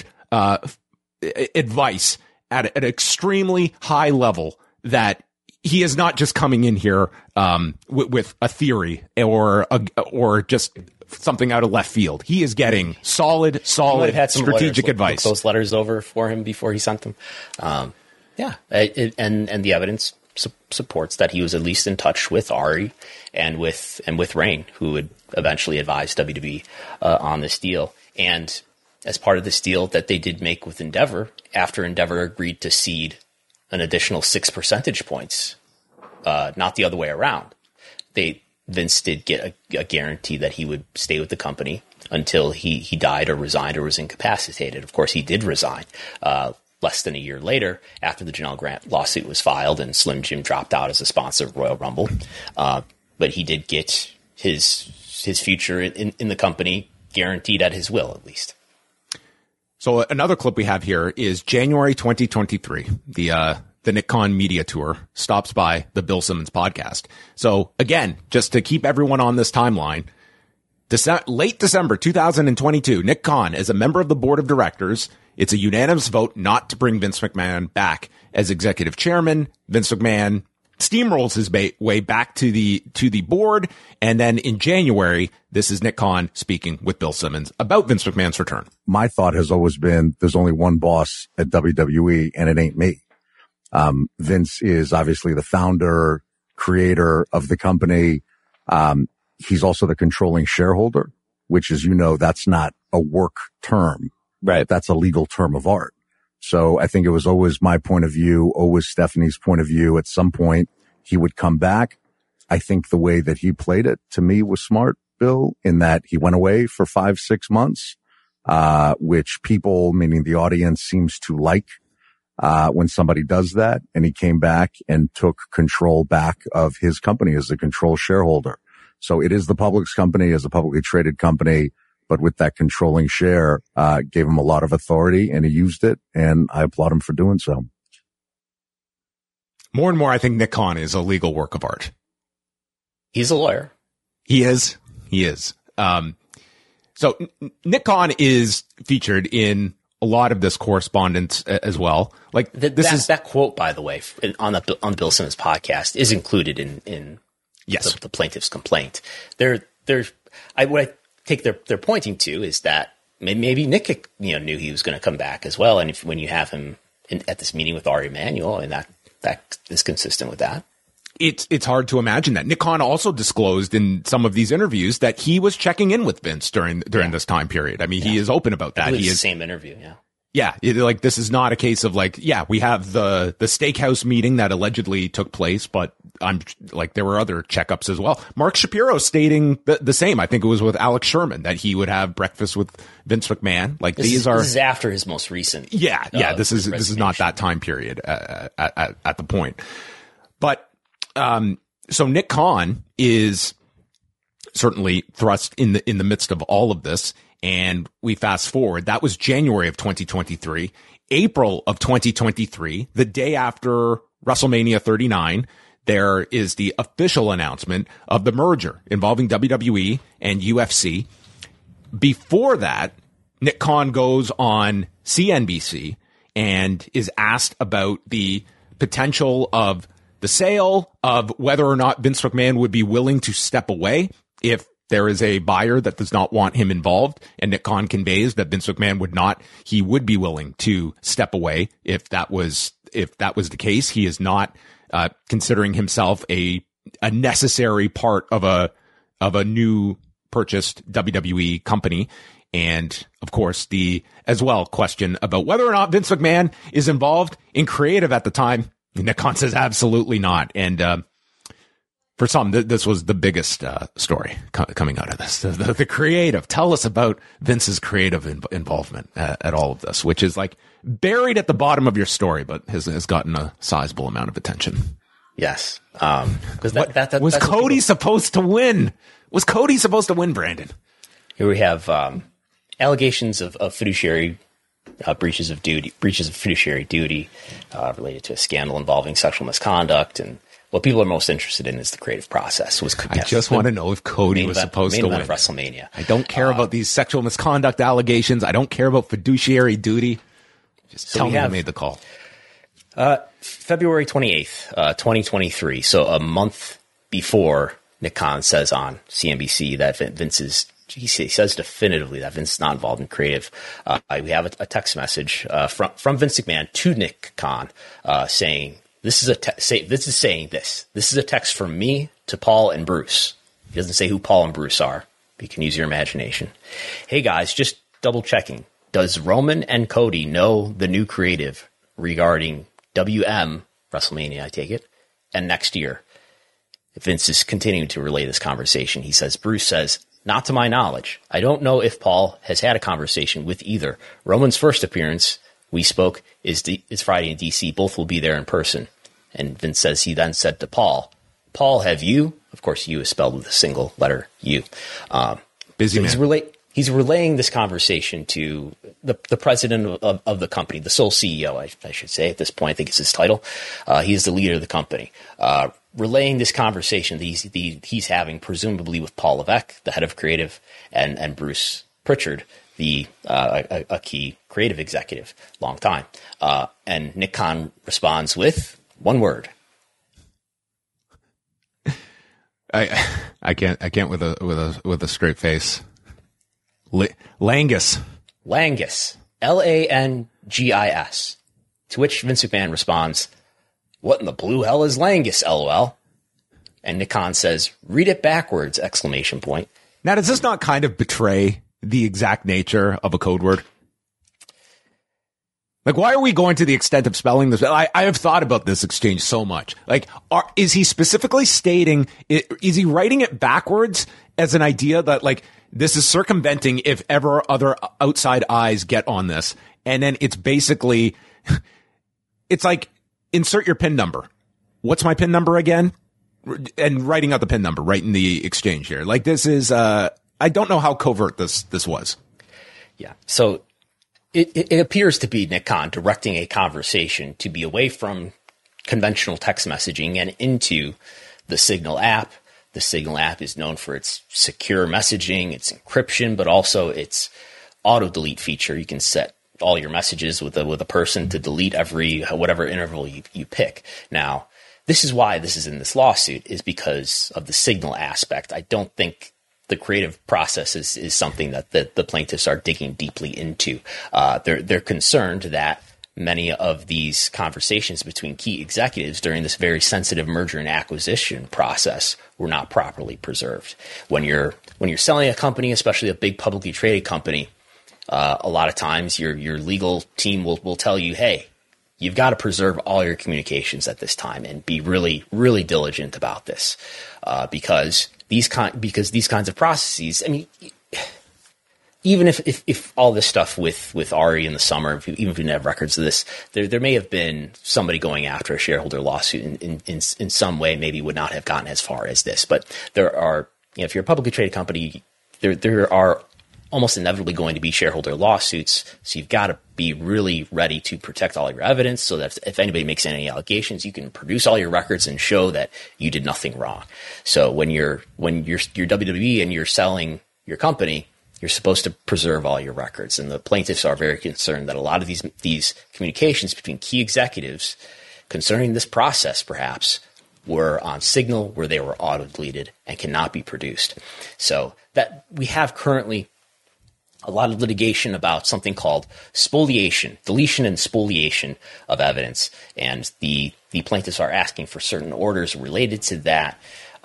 advice at an extremely high level, that he is not just coming in here with a theory or just something out of left field. He is getting solid strategic advice. Look those letters over for him before he sent them. And the evidence supports that he was at least in touch with Ari and with Rain, who would eventually advise WWE on this deal. And as part of this deal that they did make with Endeavor, after Endeavor agreed to cede an additional 6 percentage points, not the other way around, Vince did get a guarantee that he would stay with the company until he died or resigned or was incapacitated. Of course, he did resign less than a year later after the Janelle Grant lawsuit was filed and Slim Jim dropped out as a sponsor of Royal Rumble. But he did get his future in the company guaranteed at his will, at least. So another clip we have here is January 2023. The Nick Khan media tour stops by the Bill Simmons podcast. So again, just to keep everyone on this timeline, late December 2022, Nick Khan, as a member of the board of directors, it's a unanimous vote not to bring Vince McMahon back as executive chairman. Vince McMahon steamrolls his way back to the board. And then in January, this is Nick Khan speaking with Bill Simmons about Vince McMahon's return. My thought has always been there's only one boss at WWE and it ain't me. Vince is obviously the founder, creator of the company. He's also the controlling shareholder, which, as you know, that's not a work term, right? That's a legal term of art. So I think it was always my point of view, always Stephanie's point of view. At some point he would come back. I think the way that he played it to me was smart, Bill, in that he went away for 5-6 months, which people, meaning the audience, seems to like. When somebody does that, and he came back and took control back of his company as a control shareholder. So it is the public's company, as a publicly traded company, but with that controlling share, gave him a lot of authority and he used it, and I applaud him for doing so. More and more, I think Nick Khan is a legal work of art. He's a lawyer. He is. So Nick Khan is featured in a lot of this correspondence as well. Like that quote, by the way, on the Bill Simmons podcast is included in the plaintiff's complaint. What I take they're pointing to is that maybe Nick knew he was going to come back as well. And when you have him at this meeting with Ari Emanuel, and that is consistent with that. It's hard to imagine that. Nick Khan also disclosed in some of these interviews that he was checking in with Vince during this time period. I mean, he is open about that. He is the same interview. Yeah. Yeah. This is not a case of we have the steakhouse meeting that allegedly took place, but there were other checkups as well. Mark Shapiro stating the same. I think it was with Alex Sherman that he would have breakfast with Vince McMahon. This is after his most recent. This is not that time period at the point, but. So Nick Khan is certainly thrust in the midst of all of this. And we fast forward. That was January of 2023, April of 2023, the day after WrestleMania 39. There is the official announcement of the merger involving WWE and UFC. Before that, Nick Khan goes on CNBC and is asked about the potential of the sale, of whether or not Vince McMahon would be willing to step away if there is a buyer that does not want him involved. And Nick Khan conveys that Vince McMahon would be willing to step away if that was the case. He is not considering himself a necessary part of a new purchased WWE company. And of course, as well question about whether or not Vince McMahon is involved in creative at the time. Nick Khan says absolutely not. And for some, this was the biggest story coming out of this. The creative. Tell us about Vince's creative involvement at all of this, which is buried at the bottom of your story, but has gotten a sizable amount of attention. Yes. Was Cody supposed to win? Was Cody supposed to win, Brandon? Here we have allegations of fiduciary breaches of fiduciary duty related to a scandal involving sexual misconduct. And what people are most interested in is the creative process. I just want to know if Cody was supposed to win of WrestleMania. I don't care about these sexual misconduct allegations. I don't care about fiduciary duty. Just tell me who made the call. February 28th, 2023. So a month before Nick Khan says on CNBC that he says definitively that Vince is not involved in creative. We have a text message from Vince McMahon to Nick Khan saying, This is a text from me to Paul and Bruce. He doesn't say who Paul and Bruce are. You can use your imagination. Hey guys, just double checking. Does Roman and Cody know the new creative regarding WM, WrestleMania, I take it, and next year? Vince is continuing to relay this conversation. He says, Bruce says, not to my knowledge. I don't know if Paul has had a conversation with either. Roman's first appearance, we spoke, is Friday in D.C. Both will be there in person. And Vince says he then said to Paul, have you? Of course, you is spelled with a single letter U. Busy man. He's relaying this conversation to the president of the company, the sole CEO, I should say at this point. I think it's his title. He is the leader of the company. Relaying this conversation that he's having, presumably with Paul Levesque, the head of creative, and Bruce Pritchard, a key creative executive, long time. And Nick Khan responds with one word. I can't with a straight face. Langis. Langis. To which Vince McMahon responds, what in the blue hell is Langis, LOL? And Nick Khan says, read it backwards, ! Now, does this not kind of betray the exact nature of a code word? Like, why are we going to the extent of spelling this? I have thought about this exchange so much. Like, is he specifically stating, is he writing it backwards as an idea that, like, this is circumventing if ever other outside eyes get on this? And then it's basically, it's like, insert your PIN number. What's my PIN number again? And writing out the PIN number right in the exchange here. Like, this is, I don't know how covert this was. Yeah. So it appears to be Nick Khan directing a conversation to be away from conventional text messaging and into the Signal app. The Signal app is known for its secure messaging, its encryption, but also its auto delete feature. You can set all your messages with a person to delete every whatever interval you pick. Now, this is why this is in this lawsuit, is because of the Signal aspect. I don't think the creative process is something that the plaintiffs are digging deeply into. They're concerned that many of these conversations between key executives during this very sensitive merger and acquisition process were not properly preserved. When you're selling a company, especially a big publicly traded company, a lot of times your legal team will tell you, hey, you've got to preserve all your communications at this time and be really, really diligent about this, because these kinds of processes. I mean, even if all this stuff with Ari in the summer, even if we didn't have records of this, there may have been somebody going after a shareholder lawsuit in some way, maybe would not have gotten as far as this. But there are, if you're a publicly traded company, there are almost inevitably going to be shareholder lawsuits. So you've got to be really ready to protect all of your evidence so that if anybody makes any allegations, you can produce all your records and show that you did nothing wrong. So when you're WWE and you're selling your company, you're supposed to preserve all your records. And the plaintiffs are very concerned that a lot of these communications between key executives concerning this process perhaps were on Signal, where they were auto-deleted and cannot be produced. So that we have currently a lot of litigation about something called spoliation, deletion and spoliation of evidence. And the plaintiffs are asking for certain orders related to that.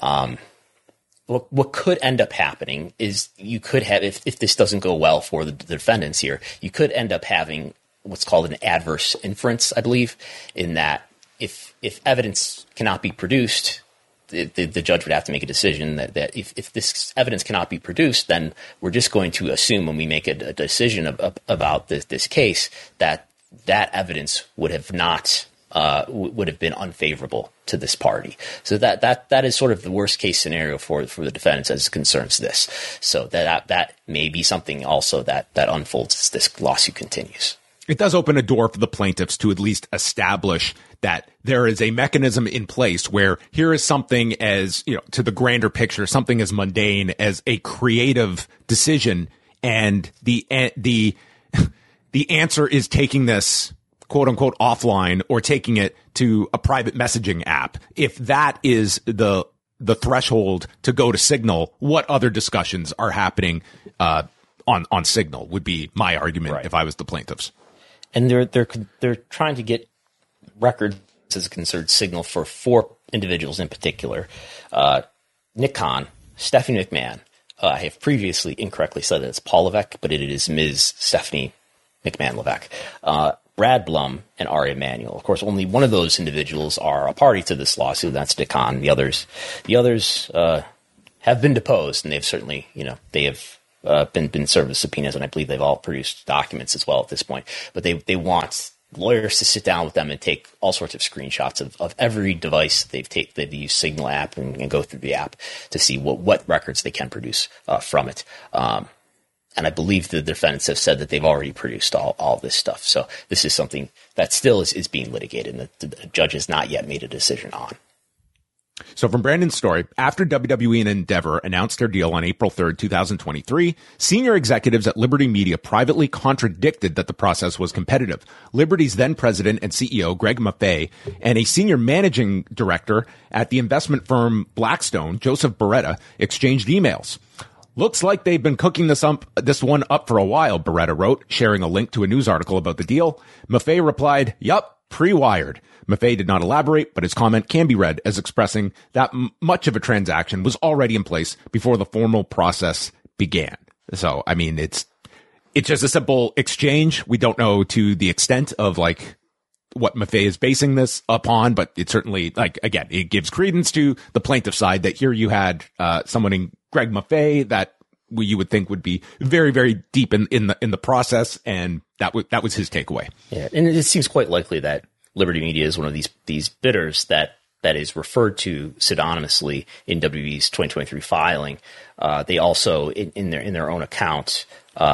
What could end up happening is you could have, if this doesn't go well for the defendants here, you could end up having what's called an adverse inference, I believe, in that if evidence cannot be produced, the judge would have to make a decision that if this evidence cannot be produced, then we're just going to assume when we make a decision about this case that evidence would have not would have been unfavorable to this party. So that is sort of the worst case scenario for the defendants as it concerns this. So that may be something also that unfolds as this lawsuit continues. It does open a door for the plaintiffs to at least establish that there is a mechanism in place where here is something as, to the grander picture, something as mundane as a creative decision, and the answer is taking this quote unquote offline or taking it to a private messaging app. If that is the threshold to go to Signal, what other discussions are happening on Signal would be my argument if I was the plaintiffs. And they're trying to get records as concerns Signal for 4 individuals in particular. Nick Khan, Stephanie McMahon. I have previously incorrectly said that it's Paul Levesque, but it is Ms. Stephanie McMahon Levesque. Brad Blum and Ari Emanuel. Of course, only one of those individuals are a party to this lawsuit. That's Nick Khan. The others have been deposed, and they've certainly, they have been served with subpoenas, and I believe they've all produced documents as well at this point. But they want lawyers to sit down with them and take all sorts of screenshots of every device they've used Signal app and go through the app to see what records they can produce from it. And I believe the defendants have said that they've already produced all this stuff. So this is something that still is being litigated, and the judge has not yet made a decision on. So from Brandon's story, after WWE and Endeavor announced their deal on April 3rd, 2023, senior executives at Liberty Media privately contradicted that the process was competitive. Liberty's then president and CEO, Greg Maffei, and a senior managing director at the investment firm Blackstone, Joseph Beretta, exchanged emails. Looks like they've been cooking this one up for a while, Beretta wrote, sharing a link to a news article about the deal. Maffei replied, "Yup, pre-wired." Maffei did not elaborate, but his comment can be read as expressing that much of a transaction was already in place before the formal process began. So, I mean, it's just a simple exchange. We don't know to the extent of what Maffei is basing this upon, but it certainly, again, it gives credence to the plaintiff side that here you had someone in Greg Maffei that you would think would be very, very deep in the process, and that was his takeaway. Yeah, and it seems quite likely that Liberty Media is one of these bidders that is referred to pseudonymously in WWE's 2023 filing. They also, in their own account,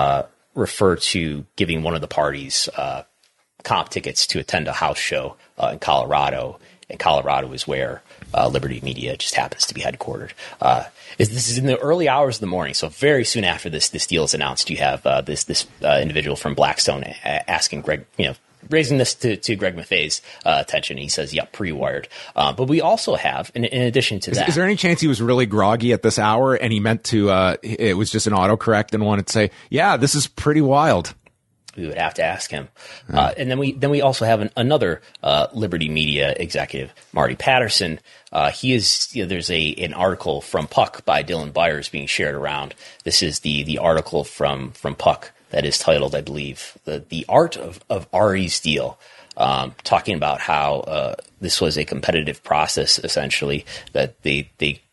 refer to giving one of the parties comp tickets to attend a house show in Colorado, and Colorado is where Liberty Media just happens to be headquartered. This is in the early hours of the morning, so very soon after this deal is announced, you have this individual from Blackstone asking Greg, raising this to Greg Maffei's attention. He says, "Yep, pre-wired." But we also have, in addition to that, is there any chance he was really groggy at this hour and he meant to? It was just an autocorrect and wanted to say, "Yeah, this is pretty wild." We would have to ask him. And then we also have another Liberty Media executive, Marty Patterson. He is, there's an article from Puck by Dylan Byers being shared around. This is the article from Puck that is titled, I believe, The Art of Ari's Deal, talking about how this was a competitive process, essentially, that they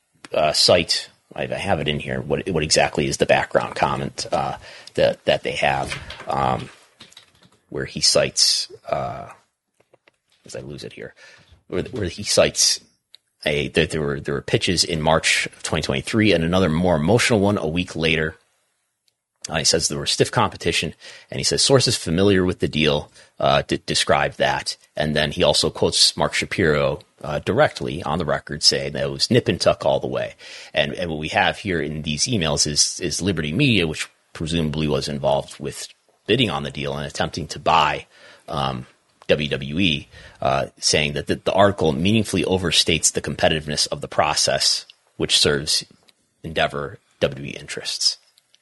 cite. I have it in here. What exactly is the background comment that they have, where he cites, as I lose it here, where he cites that there were pitches in March of 2023 and another more emotional one a week later. He says there was stiff competition, and he says sources familiar with the deal described that. And then he also quotes Mark Shapiro directly on the record saying that it was nip and tuck all the way. And what we have here in these emails is Liberty Media, which presumably was involved with bidding on the deal and attempting to buy WWE, saying that the article meaningfully overstates the competitiveness of the process, which serves Endeavor WWE interests.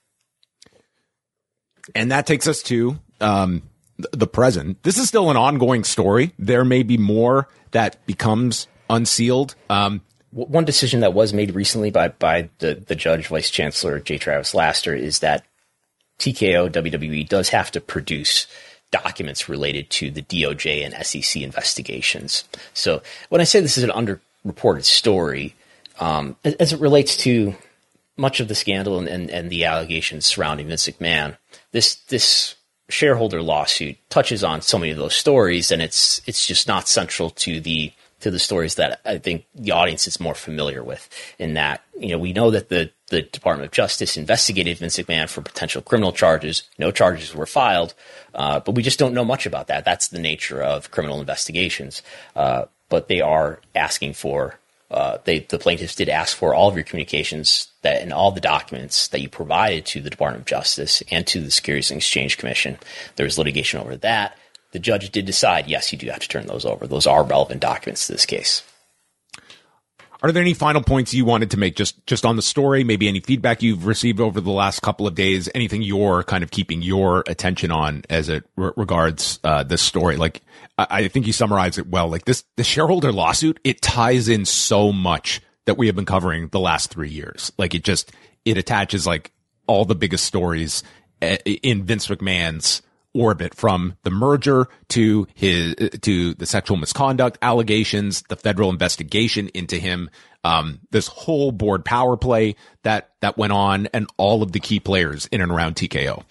And that takes us to the present. This is still an ongoing story. There may be more that becomes unsealed. One decision that was made recently by the judge, Vice Chancellor J. Travis Laster, is that TKO WWE does have to produce documents related to the DOJ and SEC investigations. So when I say this is an underreported story, as it relates to much of the scandal and the allegations surrounding Vince McMahon, this shareholder lawsuit touches on so many of those stories, and it's just not central to the stories that I think the audience is more familiar with. In that, we know that the Department of Justice investigated Vince McMahon for potential criminal charges. No charges were filed, but we just don't know much about that. That's the nature of criminal investigations. But they are asking for. The plaintiffs did ask for all of your communications and all the documents that you provided to the Department of Justice and to the Securities and Exchange Commission. There was litigation over that. The judge did decide, yes, you do have to turn those over. Those are relevant documents to this case. Are there any final points you wanted to make just on the story? Maybe any feedback you've received over the last couple of days? Anything you're kind of keeping your attention on as it regards this story? Like, I think you summarized it well. Like the shareholder lawsuit, it ties in so much that we have been covering the last 3 years. Like it attaches like all the biggest stories in Vince McMahon's orbit, from the merger to the sexual misconduct allegations, the federal investigation into him, this whole board power play that went on, and all of the key players in and around TKO.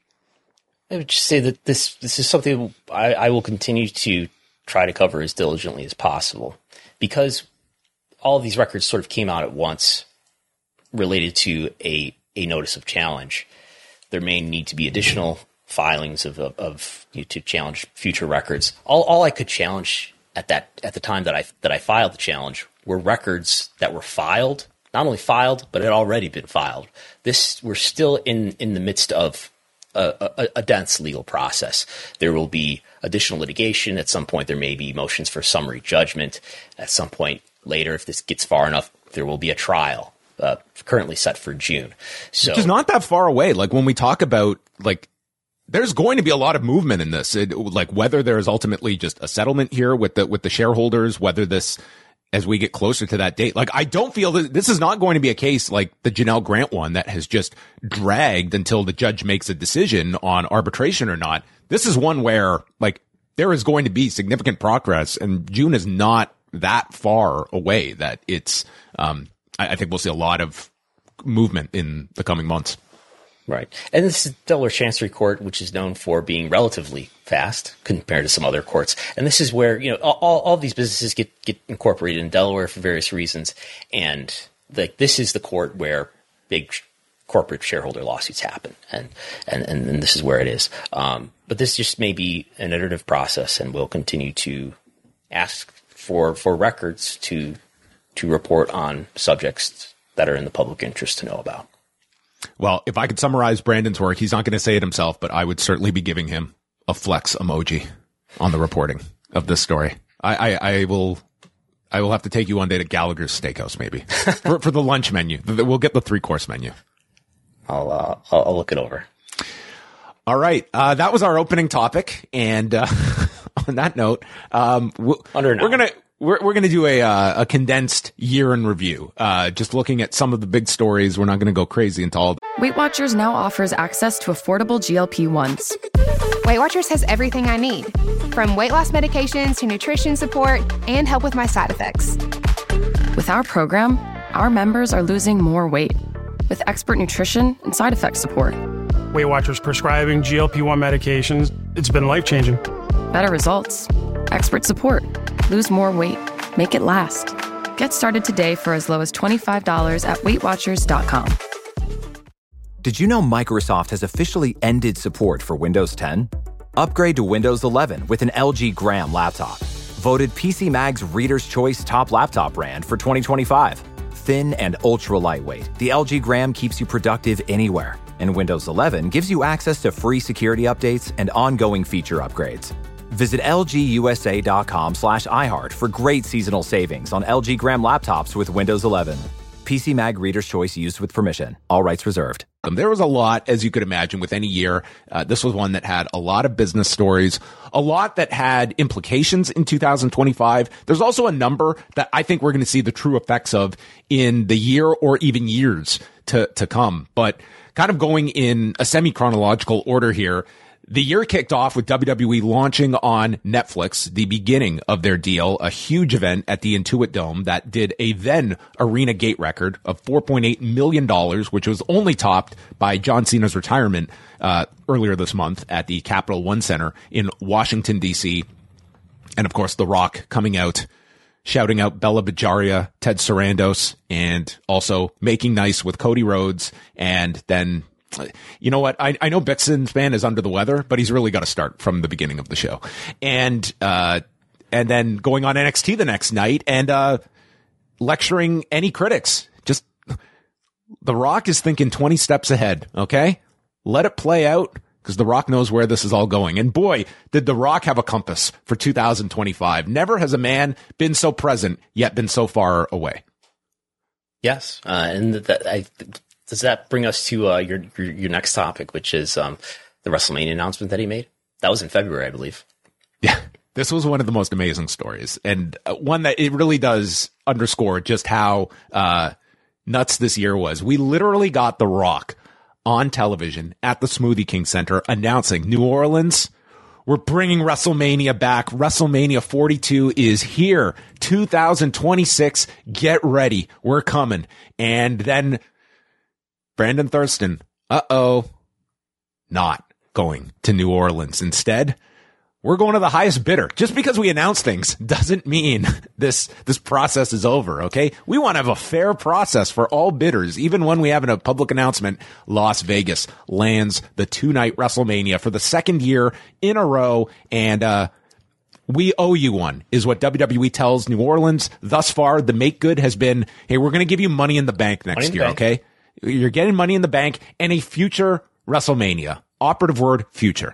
I would just say that this is something I will continue to try to cover as diligently as possible, because all of these records sort of came out at once related to a notice of challenge. There may need to be additional filings to challenge future records. All I could challenge at the time that I filed the challenge were records that were filed, not only filed, but had already been filed. We're still in the midst of a dense legal process. There will be additional litigation. At some point, there may be motions for summary judgment. At some point later, if this gets far enough, there will be a trial, currently set for June. So, which is not that far away. Like when we talk about there's going to be a lot of movement in this, like whether there is ultimately just a settlement here with the shareholders, whether this, as we get closer to that date, like I don't feel that this is not going to be a case like the Janelle Grant one that has just dragged until the judge makes a decision on arbitration or not. This is one where like there is going to be significant progress, and June is not that far away that it's, I think we'll see a lot of movement in the coming months. Right. And this is Delaware Chancery Court, which is known for being relatively fast compared to some other courts. And this is where, all of these businesses get incorporated in Delaware for various reasons. And this is the court where big corporate shareholder lawsuits happen. And this is where it is. But this just may be an iterative process, and we'll continue to ask for records to report on subjects that are in the public interest to know about. Well, if I could summarize Brandon's work, he's not going to say it himself, but I would certainly be giving him a flex emoji on the reporting of this story. I will have to take you one day to Gallagher's Steakhouse, maybe for the lunch menu. We'll get the 3-course menu. I'll look it over. All right. That was our opening topic. And, on that note, we're going to do a condensed year in review. Just looking at some of the big stories. We're not going to go crazy into all. Weight Watchers now offers access to affordable GLP-1s. Weight Watchers has everything I need, from weight loss medications to nutrition support and help with my side effects. With our program, our members are losing more weight with expert nutrition and side effect support. Weight Watchers prescribing GLP-1 medications. It's been life-changing. Better results. Expert support. Lose more weight. Make it last. Get started today for as low as $25 at WeightWatchers.com. Did you know Microsoft has officially ended support for Windows 10? Upgrade to Windows 11 with an LG Gram laptop. Voted PC Mag's Reader's Choice Top Laptop Brand for 2025. Thin and ultra lightweight, the LG Gram keeps you productive anywhere. And Windows 11 gives you access to free security updates and ongoing feature upgrades. Visit lgusa.com/iHeart for great seasonal savings on LG Gram laptops with Windows 11. PC Mag Reader's Choice used with permission. All rights reserved. There was a lot, as you could imagine, with any year. This was one that had a lot of business stories, a lot that had implications in 2025. There's also a number that I think we're going to see the true effects of in the year or even years to come. But kind of going in a semi-chronological order here, The year kicked off with WWE launching on Netflix, the beginning of their deal, a huge event at the Intuit Dome that did a then arena gate record of $4.8 million, which was only topped by John Cena's retirement earlier this month at the Capital One Center in Washington, D.C. And, of course, The Rock coming out, shouting out Bella Bajaria, Ted Sarandos, and also making nice with Cody Rhodes, and then... You know what? I know Bixen's man is under the weather, but he's really got to start from the beginning of the show. And then going on NXT the next night and lecturing any critics. Just The Rock is thinking 20 steps ahead, okay? Let it play out because The Rock knows where this is all going. And boy, did The Rock have a compass for 2025. Never has a man been so present yet been so far away. Yes. Does that bring us to your next topic, which is the WrestleMania announcement that he made? That was in February, I believe. Yeah, this was one of the most amazing stories, and one that it really does underscore just how nuts this year was. We literally got The Rock on television at the Smoothie King Center announcing, New Orleans, we're bringing WrestleMania back. WrestleMania 42 is here. 2026, get ready. We're coming. And then... Brandon Thurston, not going to New Orleans. Instead, we're going to the highest bidder. Just because we announce things doesn't mean this process is over, okay? We want to have a fair process for all bidders. Even when we have a public announcement, Las Vegas lands the 2-night WrestleMania for the second year in a row, and we owe you one, is what WWE tells New Orleans. Thus far, the make good has been, hey, we're going to give you money in the bank next year, okay? You're getting money in the bank and a future WrestleMania. Operative word, future.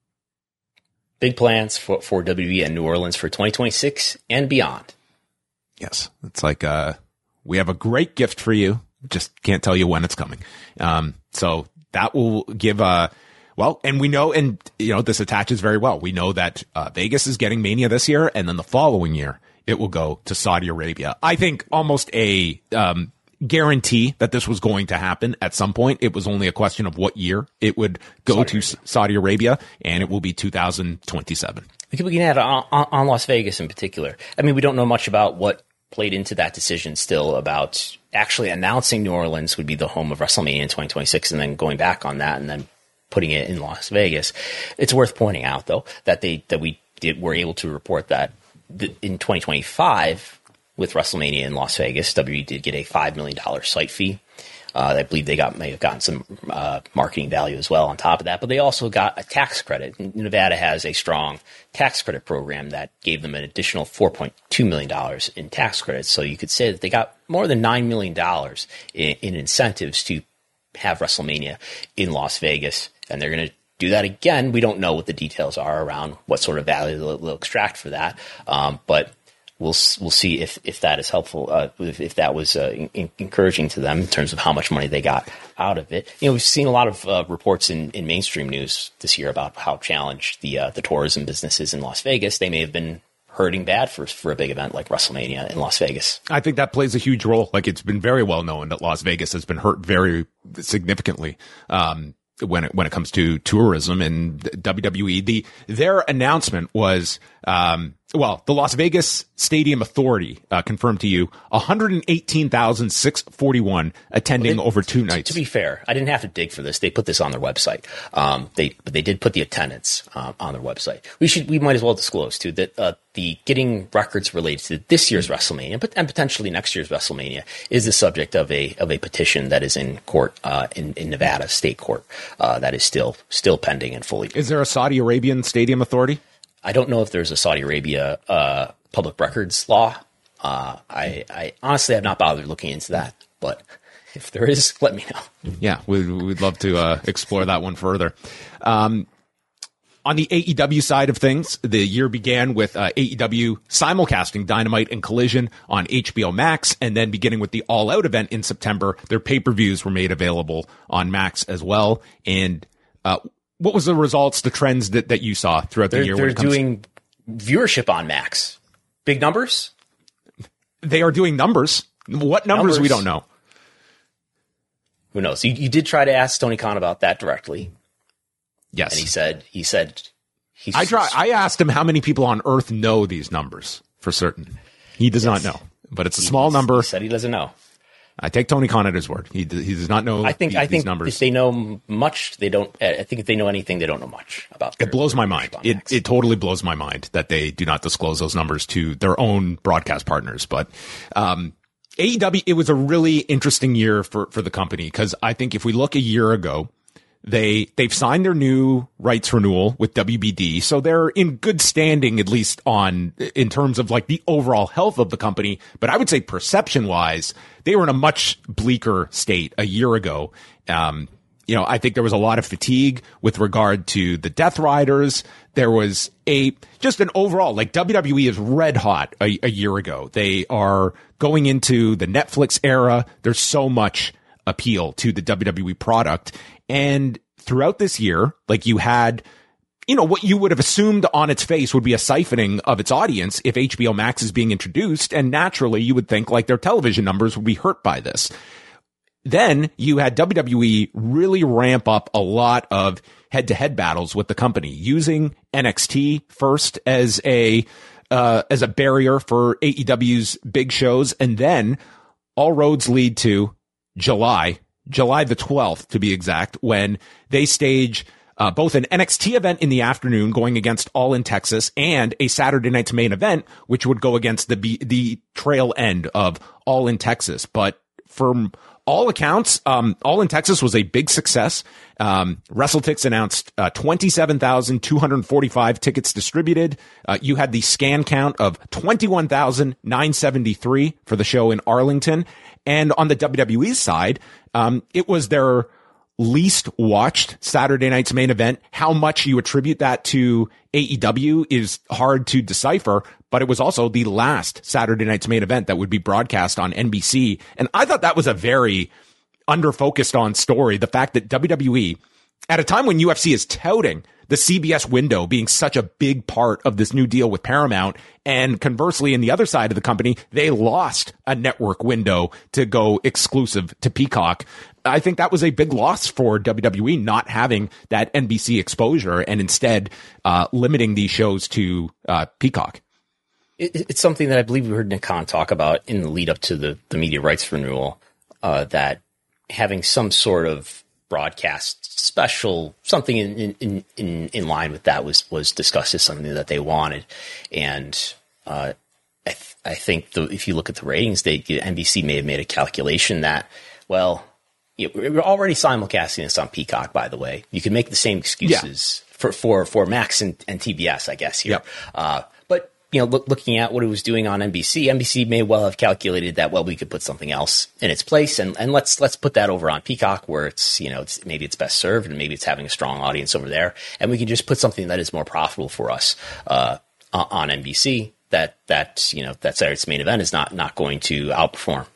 Big plans for WWE and New Orleans for 2026 and beyond. Yes. It's like, we have a great gift for you. Just can't tell you when it's coming. So that will give, and we know, and this attaches very well. We know that, Vegas is getting Mania this year, and then the following year it will go to Saudi Arabia. I think almost a, guarantee that this was going to happen at some point. It was only a question of what year it would go to Saudi Arabia, and it will be 2027. We can add on Las Vegas in particular. I mean, we don't know much about what played into that decision still about actually announcing New Orleans would be the home of WrestleMania in 2026 and then going back on that and then putting it in Las Vegas. It's worth pointing out, though, that we were able to report that in 2025, with WrestleMania in Las Vegas, WWE did get a $5 million site fee. I believe they may have gotten some marketing value as well on top of that, but they also got a tax credit. Nevada has a strong tax credit program that gave them an additional $4.2 million in tax credits. So you could say that they got more than $9 million in incentives to have WrestleMania in Las Vegas, and they're going to do that again. We don't know what the details are around what sort of value they'll extract for that, but We'll see if that is helpful, if that was encouraging to them in terms of how much money they got out of it. We've seen a lot of reports in mainstream news this year about how challenged the tourism business is in Las Vegas. They may have been hurting bad for a big event like WrestleMania in Las Vegas. I think that plays a huge role. Like, it's been very well known that Las Vegas has been hurt very significantly when it comes to tourism and WWE. Their announcement was the Las Vegas Stadium Authority confirmed to you 118,641 attending over 2 nights. To be fair, I didn't have to dig for this. They put this on their website. They did put the attendance on their website. We might as well disclose too that the getting records related to this year's WrestleMania, and potentially next year's WrestleMania, is the subject of a petition that is in court in Nevada State Court that is still pending and fully. Is there a Saudi Arabian Stadium Authority? I don't know if there's a Saudi Arabia public records law. I honestly have not bothered looking into that, but if there is, let me know. Yeah, we'd love to explore that one further. On the AEW side of things, the year began with AEW simulcasting Dynamite and Collision on HBO Max, and then beginning with the All Out event in September, their pay-per-views were made available on Max as well. And what was the results, the trends that you saw throughout the year? They're doing viewership on Max. Big numbers? They are doing numbers. What numbers? We don't know. Who knows? You did try to ask Tony Khan about that directly. Yes. And he said, I asked him how many people on earth know these numbers for certain. He does not know, but it's a small number. He said he doesn't know. I take Tony Khan at his word. He does not know. I think these numbers. If they know much, they don't. I think if they know anything, they don't know much about. It blows my mind. It totally blows my mind that they do not disclose those numbers to their own broadcast partners. But AEW, it was a really interesting year for the company, because I think if we look a year ago, they've signed their new rights renewal with WBD, so they're in good standing, at least in terms of like the overall health of the company. But I would say perception wise, they were in a much bleaker state a year ago. I think there was a lot of fatigue with regard to the Death Riders. There was just an overall, like, WWE is red hot a year ago. They are going into the Netflix era. There's so much appeal to the WWE product. And throughout this year, like, you had, what you would have assumed on its face would be a siphoning of its audience if HBO Max is being introduced. And naturally, you would think like their television numbers would be hurt by this. Then you had WWE really ramp up a lot of head-to-head battles with the company, using NXT first as a barrier for AEW's big shows. And then all roads lead to July the 12th, to be exact, when they stage both an NXT event in the afternoon going against All in Texas, and a Saturday night's main event, which would go against the trail end of All in Texas. But from all accounts, All in Texas was a big success. WrestleTix announced 27,245 tickets distributed. You had the scan count of 21,973 for the show in Arlington. And on the WWE side, it was their least watched Saturday night's main event. How much you attribute that to AEW is hard to decipher, but it was also the last Saturday night's main event that would be broadcast on NBC. And I thought that was a very under-focused on story. The fact that WWE, at a time when UFC is touting the CBS window being such a big part of this new deal with Paramount, and conversely, in the other side of the company, they lost a network window to go exclusive to Peacock. I think that was a big loss for WWE, not having that NBC exposure and instead limiting these shows to Peacock. It's something that I believe we heard Nick Khan talk about in the lead up to the media rights renewal, that having some sort of broadcast special, something in line with that was discussed as something that they wanted. And I think if you look at the ratings, NBC may have made a calculation that, well, we're already simulcasting this on Peacock, by the way. You can make the same excuses for Max and TBS, I guess, here. Yep. But looking at what it was doing on NBC may well have calculated that, well, we could put something else in its place, and let's put that over on Peacock, where it's maybe it's best served, and maybe it's having a strong audience over there, and we can just put something that is more profitable for us on NBC. That Saturday's main event is not going to outperform.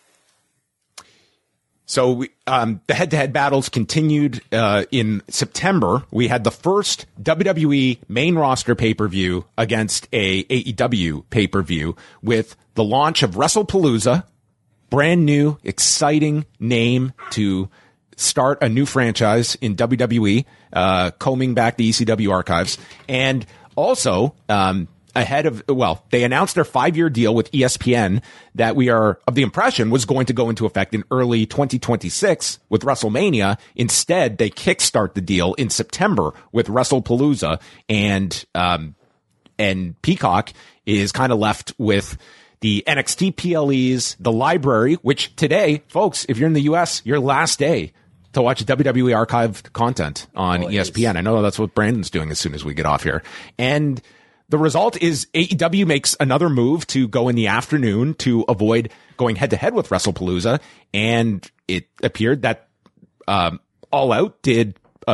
So the head-to-head battles continued in September. We had the first WWE main roster pay-per-view against a AEW pay-per-view with the launch of WrestlePalooza, brand new, exciting name to start a new franchise in WWE, combing back the ECW archives. And also, they announced their 5-year deal with ESPN that we are of the impression was going to go into effect in early 2026 with WrestleMania. Instead, they kickstart the deal in September with WrestlePalooza, and Peacock is kind of left with the NXT PLEs, the library, which today, folks, if you're in the US, your last day to watch WWE archived content on ESPN. I know that's what Brandon's doing as soon as we get off here. And the result is AEW makes another move to go in the afternoon to avoid going head to head with WrestlePalooza. And it appeared that, All Out did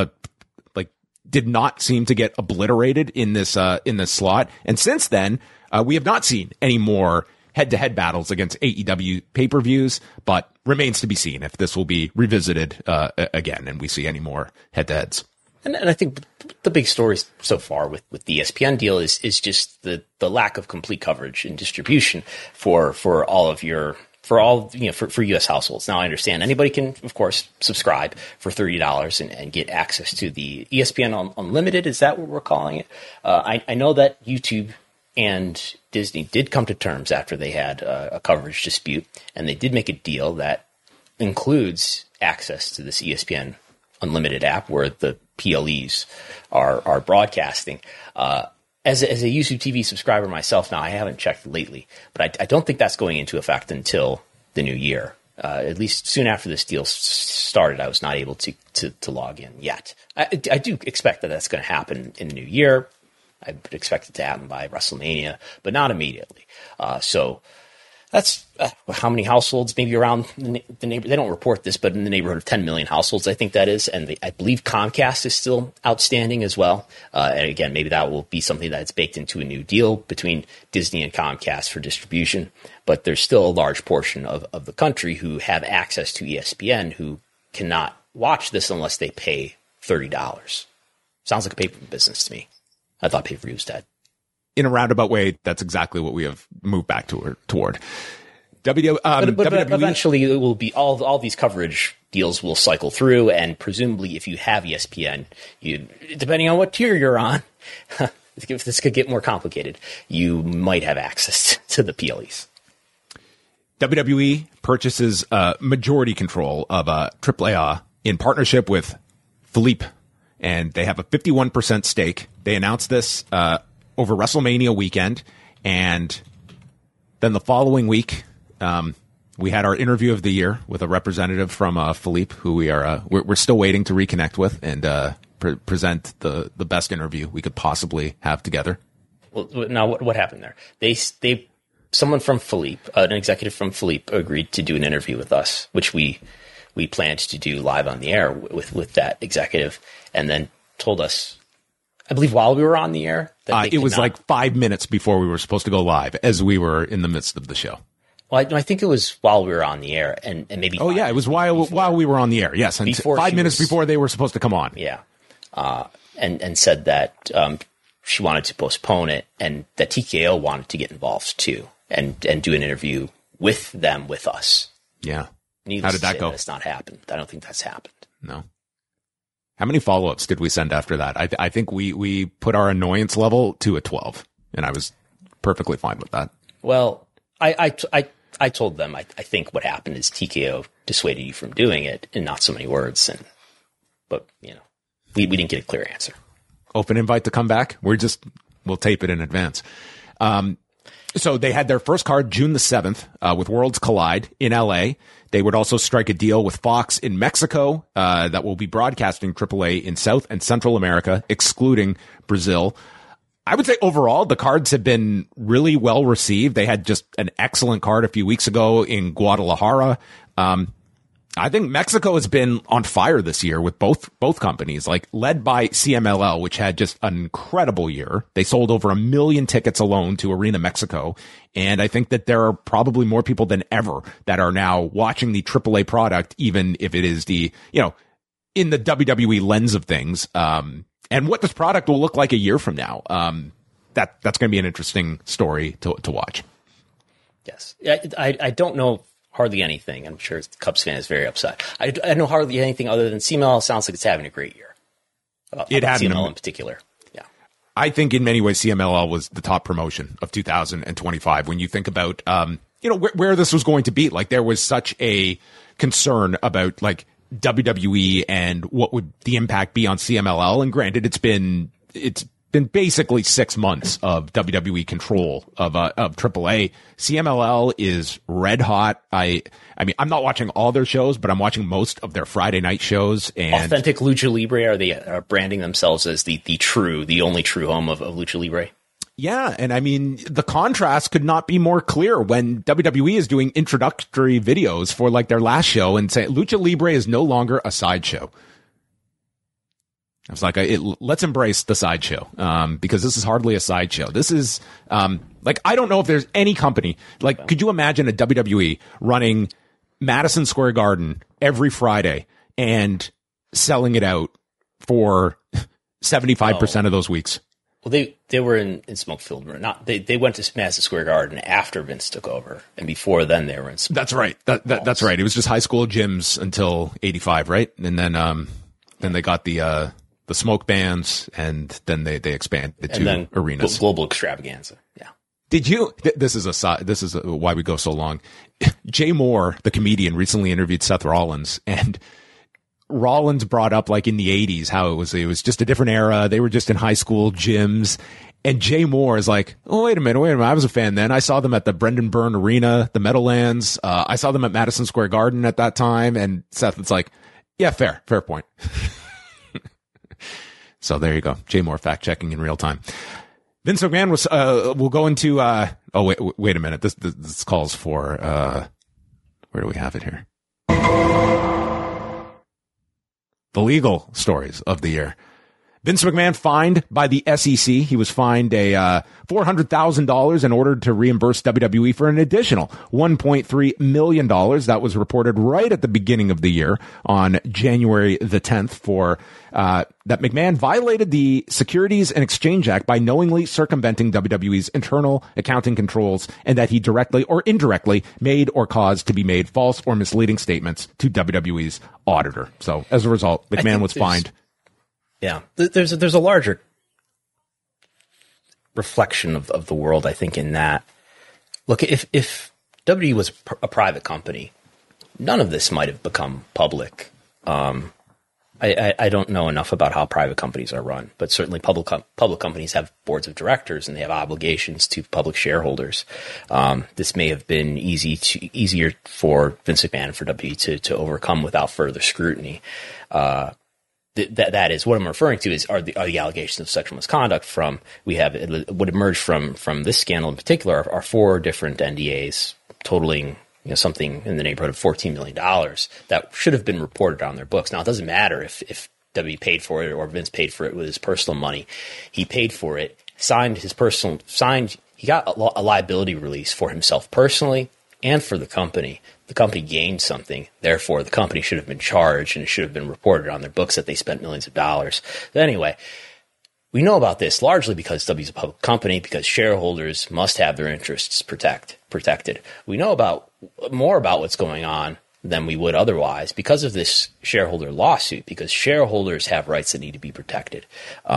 not seem to get obliterated in this slot. And since then, we have not seen any more head to head battles against AEW pay-per-views, but remains to be seen if this will be revisited, again, and we see any more head to heads. And I think the big story so far with the ESPN deal is just the lack of complete coverage and distribution for all of your for all, for U.S. households. Now, I understand anybody can, of course, subscribe for $30 and get access to the ESPN Unlimited. Is that what we're calling it? I know that YouTube and Disney did come to terms after they had a coverage dispute, and they did make a deal that includes access to this ESPN Unlimited app where the PLEs are broadcasting. As a YouTube TV subscriber myself now, I haven't checked lately, but I don't think that's going into effect until the new year. At least soon after this deal started, I was not able to log in yet. I do expect that that's going to happen in the new year. I would expect it to happen by WrestleMania, but not immediately. So that's how many households, maybe around the neighborhood. They don't report this, but in the neighborhood of 10 million households, I think that is. And I believe Comcast is still outstanding as well. And again, maybe that will be something that's baked into a new deal between Disney and Comcast for distribution. But there's still a large portion of the country who have access to ESPN who cannot watch this unless they pay $30. Sounds like a pay-per-view business to me. I thought pay-per-view was dead. In a roundabout way, that's exactly what we have moved back toward. But eventually, it will be all these coverage deals will cycle through, and presumably, if you have ESPN, depending on what tier you're on, if this could get more complicated, you might have access to the PLEs. WWE purchases majority control of AAA in partnership with Philippe, and they have a 51% stake. They announced this over WrestleMania weekend, and then the following week, we had our interview of the year with a representative from Philippe, who we're still waiting to reconnect with and present the best interview we could possibly have together. Well, now what happened there? Someone from Philippe, an executive from Philippe, agreed to do an interview with us, which we planned to do live on the air with that executive, and then told us, I believe while we were on the air, that it was like 5 minutes before we were supposed to go live, as we were in the midst of the show. Well, I think it was while we were on the air, and maybe. Oh yeah, it was while we were on the air. Yes, and 5 minutes before they were supposed to come on. Yeah, and said that she wanted to postpone it, and that TKO wanted to get involved too, and do an interview with them with us. Yeah. Needless How did that go? That's not happened. I don't think that's happened. No. How many follow-ups did we send after that? I think we put our annoyance level to a 12, and I was perfectly fine with that. Well, I told them I think what happened is TKO dissuaded you from doing it in not so many words, but we didn't get a clear answer. Open invite to come back. We'll tape it in advance. So they had their first card June the 7th with Worlds Collide in LA. They would also strike a deal with Fox in Mexico that will be broadcasting AAA in South and Central America, excluding Brazil. I would say overall, the cards have been really well received. They had just an excellent card a few weeks ago in Guadalajara. I think Mexico has been on fire this year with both companies, like led by CMLL, which had just an incredible year. They sold over 1 million tickets alone to Arena Mexico. And I think that there are probably more people than ever that are now watching the AAA product, even if it is in the WWE lens of things. And what this product will look like a year from now. That's going to be an interesting story to watch. Yes. I don't know hardly anything. I'm sure the Cubs fan is very upset. I know hardly anything other than CMLL sounds like it's having a great year. About CMLL in particular. Yeah. I think in many ways CMLL was the top promotion of 2025. When you think about, where this was going to be, like there was such a concern about like WWE and what would the impact be on CMLL. And granted, it's been basically 6 months of WWE control of AAA. CMLL is red hot. I mean, I'm not watching all their shows, but I'm watching most of their Friday night shows. And Authentic Lucha Libre, are they branding themselves as the only true home of Lucha Libre? Yeah, and I mean, the contrast could not be more clear when WWE is doing introductory videos for like their last show and say Lucha Libre is no longer a sideshow. I was like, let's embrace the sideshow, because this is hardly a sideshow. This is, I don't know if there's any company, like, could you imagine a WWE running Madison Square Garden every Friday and selling it out for 75% of those weeks? Well, they were in Smokefield. They went to Madison Square Garden after Vince took over, and before then they were in. That's right. That's right. It was just high school gyms until '85, right? And then they got the smoke bans, and then they expanded to arenas. Global extravaganza. Yeah. Did you? This is why we go so long. Jay Moore, the comedian, recently interviewed Seth Rollins, and Rollins brought up, like, in the 80s how it was just a different era. They were just in high school gyms. And Jay Moore is like, oh, wait a minute. I was a fan then. I saw them at the Brendan Byrne Arena, the Meadowlands. I saw them at Madison Square Garden at that time. And Seth was like, yeah, fair point. So there you go. Jay Moore fact checking in real time. Vince McMahon was, we'll go into, wait a minute. This calls for, where do we have it here? The legal stories of the year. Vince McMahon fined by the SEC. He was fined $400,000 and ordered to reimburse WWE for an additional $1.3 million. That was reported right at the beginning of the year on January the 10th for that McMahon violated the Securities and Exchange Act by knowingly circumventing WWE's internal accounting controls, and that he directly or indirectly made or caused to be made false or misleading statements to WWE's auditor. So as a result, McMahon was fined. Yeah, there's a larger reflection of the world, I think, in that. Look, if WWE was a private company, none of this might have become public. I don't know enough about how private companies are run, but certainly public companies have boards of directors and they have obligations to public shareholders. This may have been easier for Vince McMahon and for WWE to overcome without further scrutiny. That is what I'm referring to are the allegations of sexual misconduct what emerged from this scandal in particular are 4 different NDAs totaling something in the neighborhood of $14 million that should have been reported on their books. Now, it doesn't matter if W paid for it or Vince paid for it with his personal money. He paid for it, he got a liability release for himself personally and for the company. The company gained something. Therefore, the company should have been charged and it should have been reported on their books that they spent millions of dollars. But anyway, we know about this largely because W is a public company, because shareholders must have their interests protected. We know more about what's going on than we would otherwise because of this shareholder lawsuit, because shareholders have rights that need to be protected.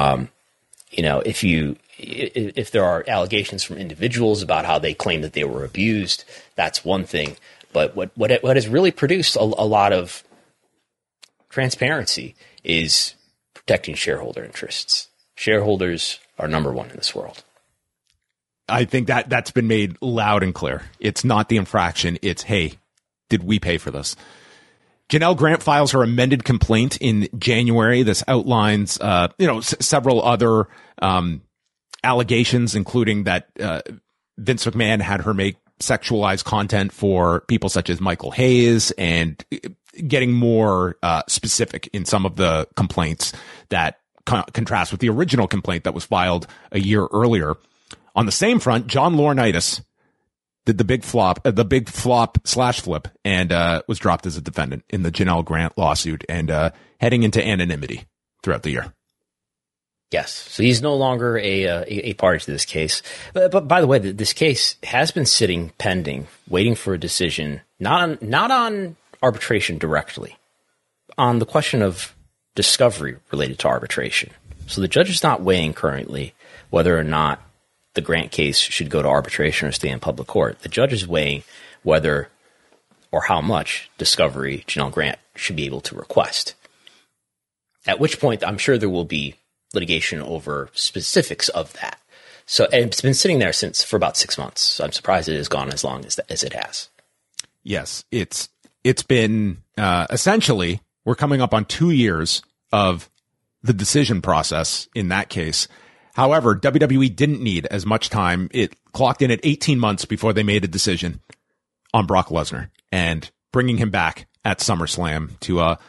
If there are allegations from individuals about how they claim that they were abused, that's one thing. But what has really produced a lot of transparency is protecting shareholder interests. Shareholders are number one in this world. I think that's been made loud and clear. It's not the infraction. It's, hey, did we pay for this? Janelle Grant files her amended complaint in January. This outlines, several other allegations, including that Vince McMahon had her make sexualized content for people such as Michael Hayes, and getting more specific in some of the complaints that contrast with the original complaint that was filed a year earlier. On the same front, John Laurinaitis did the big flop / flip, and was dropped as a defendant in the Janelle Grant lawsuit, and heading into anonymity throughout the year. Yes. So he's no longer a party to this case. But by the way, this case has been sitting pending, waiting for a decision, not on arbitration directly, on the question of discovery related to arbitration. So the judge is not weighing currently whether or not the Grant case should go to arbitration or stay in public court. The judge is weighing whether or how much discovery Janelle Grant should be able to request. At which point, I'm sure there will be litigation over specifics of that. So, and it's been sitting there for about 6 months. So I'm surprised it has gone as long as it has. Yes, it's been essentially, we're coming up on 2 years of the decision process in that case. However, WWE didn't need as much time. It clocked in at 18 months before they made a decision on Brock Lesnar and bringing him back at SummerSlam to a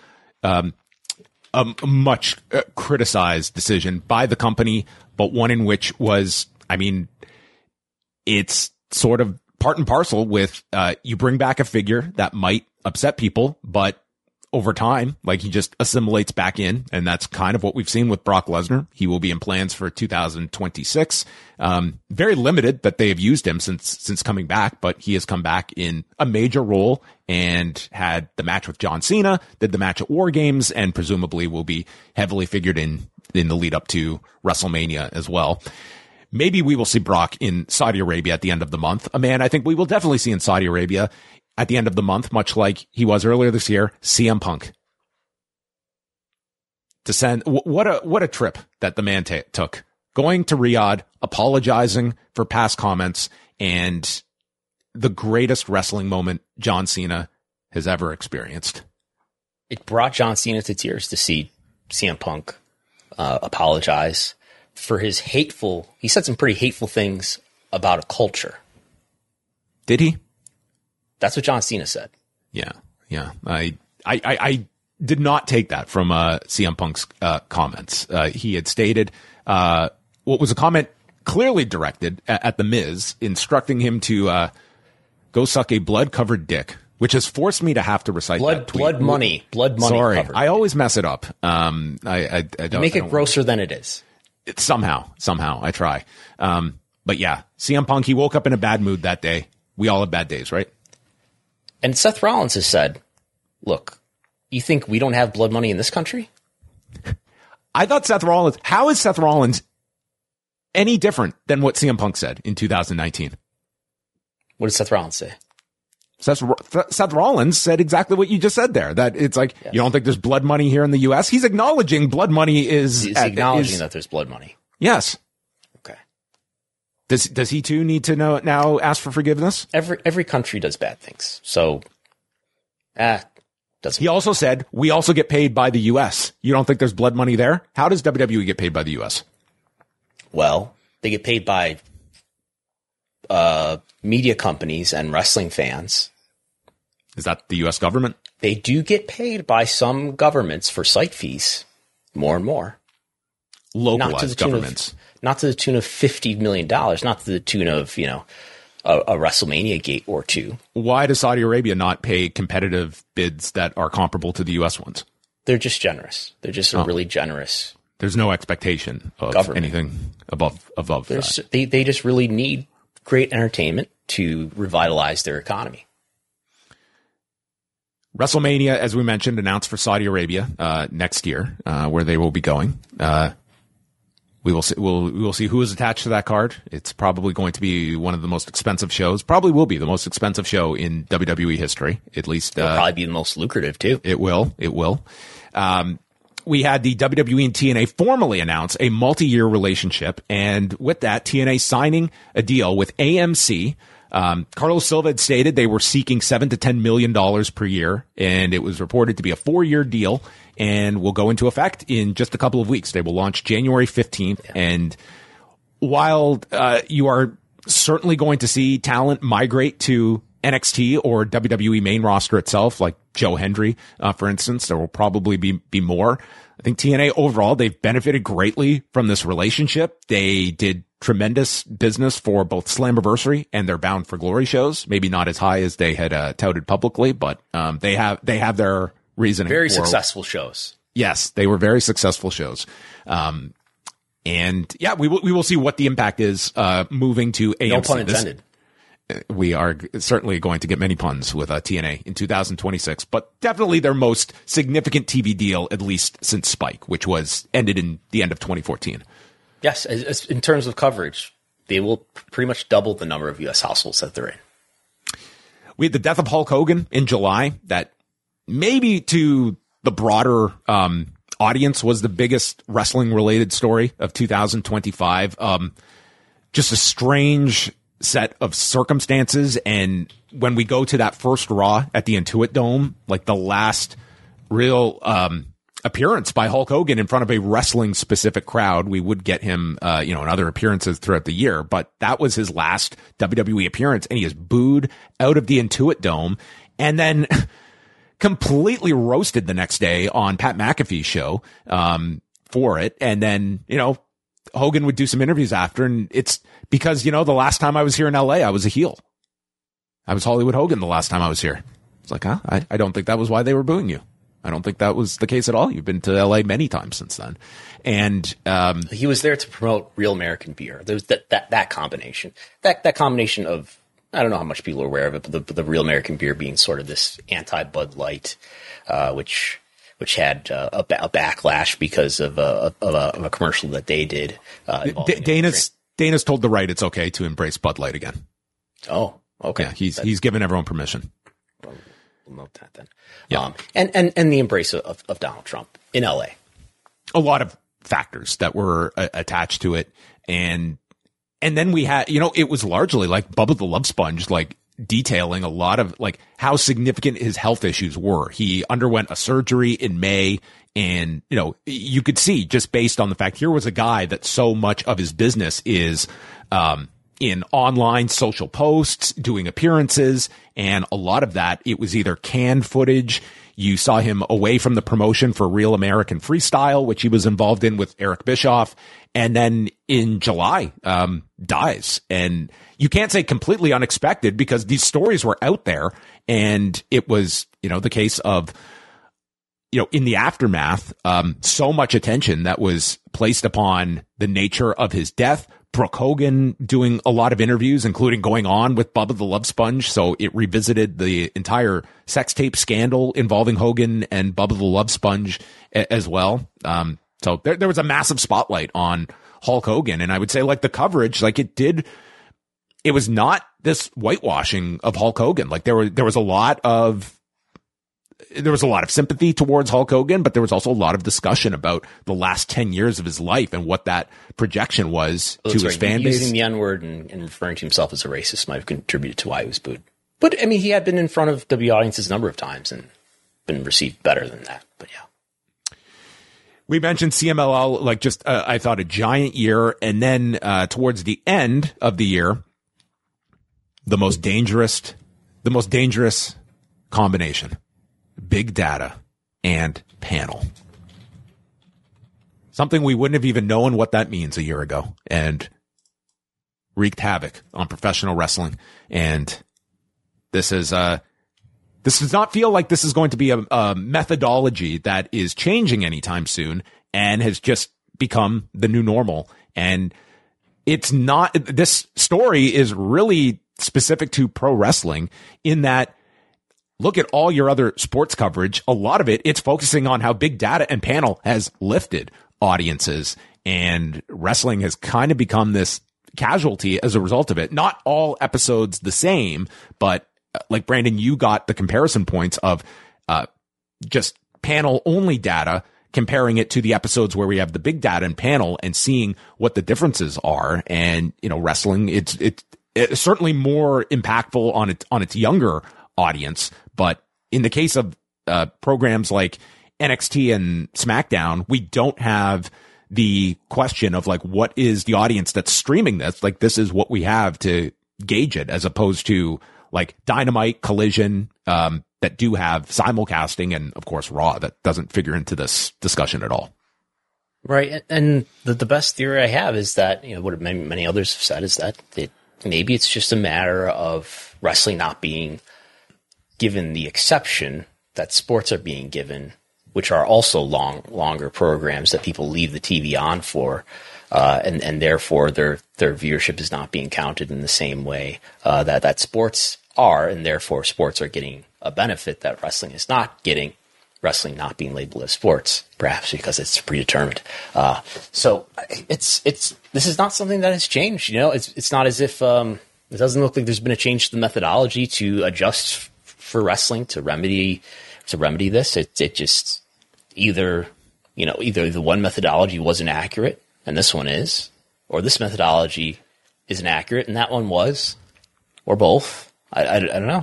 much criticized decision by the company, but one in which was, it's sort of part and parcel with, you bring back a figure that might upset people, but over time. Like, he just assimilates back in, and that's kind of what we've seen with Brock Lesnar. He will be in plans for 2026. Very limited that they have used him since coming back, but he has come back in a major role and had the match with John Cena, did the match at War Games, and presumably will be heavily figured in the lead up to WrestleMania as well. Maybe we will see Brock in Saudi Arabia at the end of the month. A man I think we will definitely see in Saudi Arabia at the end of the month, much like he was earlier this year, CM Punk. To send, what a trip that the man took. Going to Riyadh, apologizing for past comments, and the greatest wrestling moment John Cena has ever experienced. It brought John Cena to tears to see CM Punk apologize for his he said some pretty hateful things about a culture. Did he? That's what John Cena said. Yeah. I did not take that from CM Punk's comments. He had stated what was a comment clearly directed at The Miz, instructing him to go suck a blood-covered dick, which has forced me to have to recite that tweet. Blood money. Sorry, covered. I always mess it up. I don't make it grosser than it is. Somehow I try. But yeah, CM Punk, he woke up in a bad mood that day. We all have bad days, right? And Seth Rollins has said, look, you think we don't have blood money in this country? I thought how is Seth Rollins any different than what CM Punk said in 2019? What did Seth Rollins say? Seth Rollins said exactly what you just said there, that it's like, yes. You don't think there's blood money here in the U.S.? He's acknowledging blood money is... He's acknowledging that there's blood money. Yes. Okay. Does he too need to now ask for forgiveness? Every country does bad things. So, doesn't. He also said, we also get paid by the U.S. You don't think there's blood money there? How does WWE get paid by the U.S.? Well, they get paid by media companies and wrestling fans. Is that the U.S. government? They do get paid by some governments for site fees, more and more. Localized governments. Not to the tune of $50 million, not to the tune of, a WrestleMania gate or two. Why does Saudi Arabia not pay competitive bids that are comparable to the U.S. ones? They're just generous. They're just a really generous. There's no expectation of government. Anything above that. They just really need great entertainment to revitalize their economy. WrestleMania, as we mentioned, announced for Saudi Arabia next year, where they will be going. We will see who is attached to that card. It's probably going to be one of the most expensive shows. Probably will be the most expensive show in WWE history. At least it'll probably be the most lucrative too. It will. We had the WWE and TNA formally announce a multi-year relationship, and with that, TNA signing a deal with AMC. Carlos Silva had stated they were seeking $7 to $10 million per year, and it was reported to be a 4-year deal and will go into effect in just a couple of weeks. They will launch January 15th. Yeah. And while you are certainly going to see talent migrate to NXT or WWE main roster itself, like Joe Hendry, for instance, there will probably be more. I think TNA overall, they've benefited greatly from this relationship. They did tremendous business for both Slammiversary and their Bound for Glory shows. Maybe not as high as they had touted publicly, but they have their reasoning. Very successful shows. Yes, they were very successful shows. And yeah, we will see what the impact is moving to AMC. No pun intended. We are certainly going to get many puns with TNA in 2026, but definitely their most significant TV deal, at least since Spike, which was ended in the end of 2014. Yes, in terms of coverage, they will pretty much double the number of U.S. households that they're in. We had the death of Hulk Hogan in July. That maybe to the broader audience was the biggest wrestling-related story of 2025. Just a strange set of circumstances, and when we go to that first Raw at the Intuit Dome, like the last real appearance by Hulk Hogan in front of a wrestling specific crowd, we would get him in other appearances throughout the year, but that was his last WWE appearance, and he is booed out of the Intuit Dome and then completely roasted the next day on Pat McAfee's show for it. And then Hogan would do some interviews after, and it's because, the last time I was here in LA, I was a heel. I was Hollywood Hogan the last time I was here. It's like, I don't think that was why they were booing you. I don't think that was the case at all. You've been to LA many times since then. And he was there to promote Real American Beer. There's that combination. That combination of, I don't know how much people are aware of it, but the Real American Beer being sort of this anti-Bud Light, which had a backlash because of a commercial that they did. Dana's told the right it's okay to embrace Bud Light again. Oh, okay. Yeah, he's given everyone permission. We'll note that then. Yeah. And the embrace of Donald Trump in LA. A lot of factors that were attached to it. And then we had, it was largely like Bubba the Love Sponge, like detailing a lot of like how significant his health issues were. He underwent a surgery in May, and, you could see just based on the fact here was a guy that so much of his business is, in online social posts, doing appearances, and a lot of that, it was either canned footage. You saw him away from the promotion for Real American Freestyle, which he was involved in with Eric Bischoff. And then in July, dies. And you can't say completely unexpected because these stories were out there, and it was, the case of, in the aftermath, so much attention that was placed upon the nature of his death. Brooke Hogan doing a lot of interviews, including going on with Bubba the Love Sponge. So it revisited the entire sex tape scandal involving Hogan and Bubba the Love Sponge as well. So there was a massive spotlight on Hulk Hogan. And I would say like the coverage, like it was not this whitewashing of Hulk Hogan. Like there was a lot of sympathy towards Hulk Hogan, but there was also a lot of discussion about the last 10 years of his life and what that projection was to his fan base. Using the N-word and referring to himself as a racist might have contributed to why he was booed. But, I mean, he had been in front of W audiences a number of times and been received better than that. But, yeah. We mentioned CMLL, like just, I thought a giant year. And then towards the end of the year, the most dangerous combination. Big data and panel. Something we wouldn't have even known what that means a year ago, and wreaked havoc on professional wrestling. And this does not feel like this is going to be a methodology that is changing anytime soon and has just become the new normal. And it's not, this story is really specific to pro wrestling in that look at all your other sports coverage. A lot of it's focusing on how big data and panel has lifted audiences, and wrestling has kind of become this casualty as a result of it. Not all episodes the same, but like Brandon, you got the comparison points of just panel only data, comparing it to the episodes where we have the big data and panel and seeing what the differences are. And, wrestling, it's certainly more impactful on its younger audience. But in the case of programs like NXT and SmackDown, we don't have the question of like, what is the audience that's streaming this? Like, this is what we have to gauge it, as opposed to like Dynamite, Collision, that do have simulcasting, and of course Raw that doesn't figure into this discussion at all. Right. And the best theory I have is that, what many others have said is that maybe it's just a matter of wrestling not being given the exception that sports are being given, which are also longer programs that people leave the TV on for, and therefore their viewership is not being counted in the same way that sports are, and therefore sports are getting a benefit that wrestling is not getting. Wrestling not being labeled as sports, perhaps because it's predetermined. So this is not something that has changed. It's not as if it doesn't look like there's been a change to the methodology to adjust for wrestling to remedy this. It just either the one methodology wasn't accurate and this one is, or this methodology isn't accurate and that one was, or both. I don't know.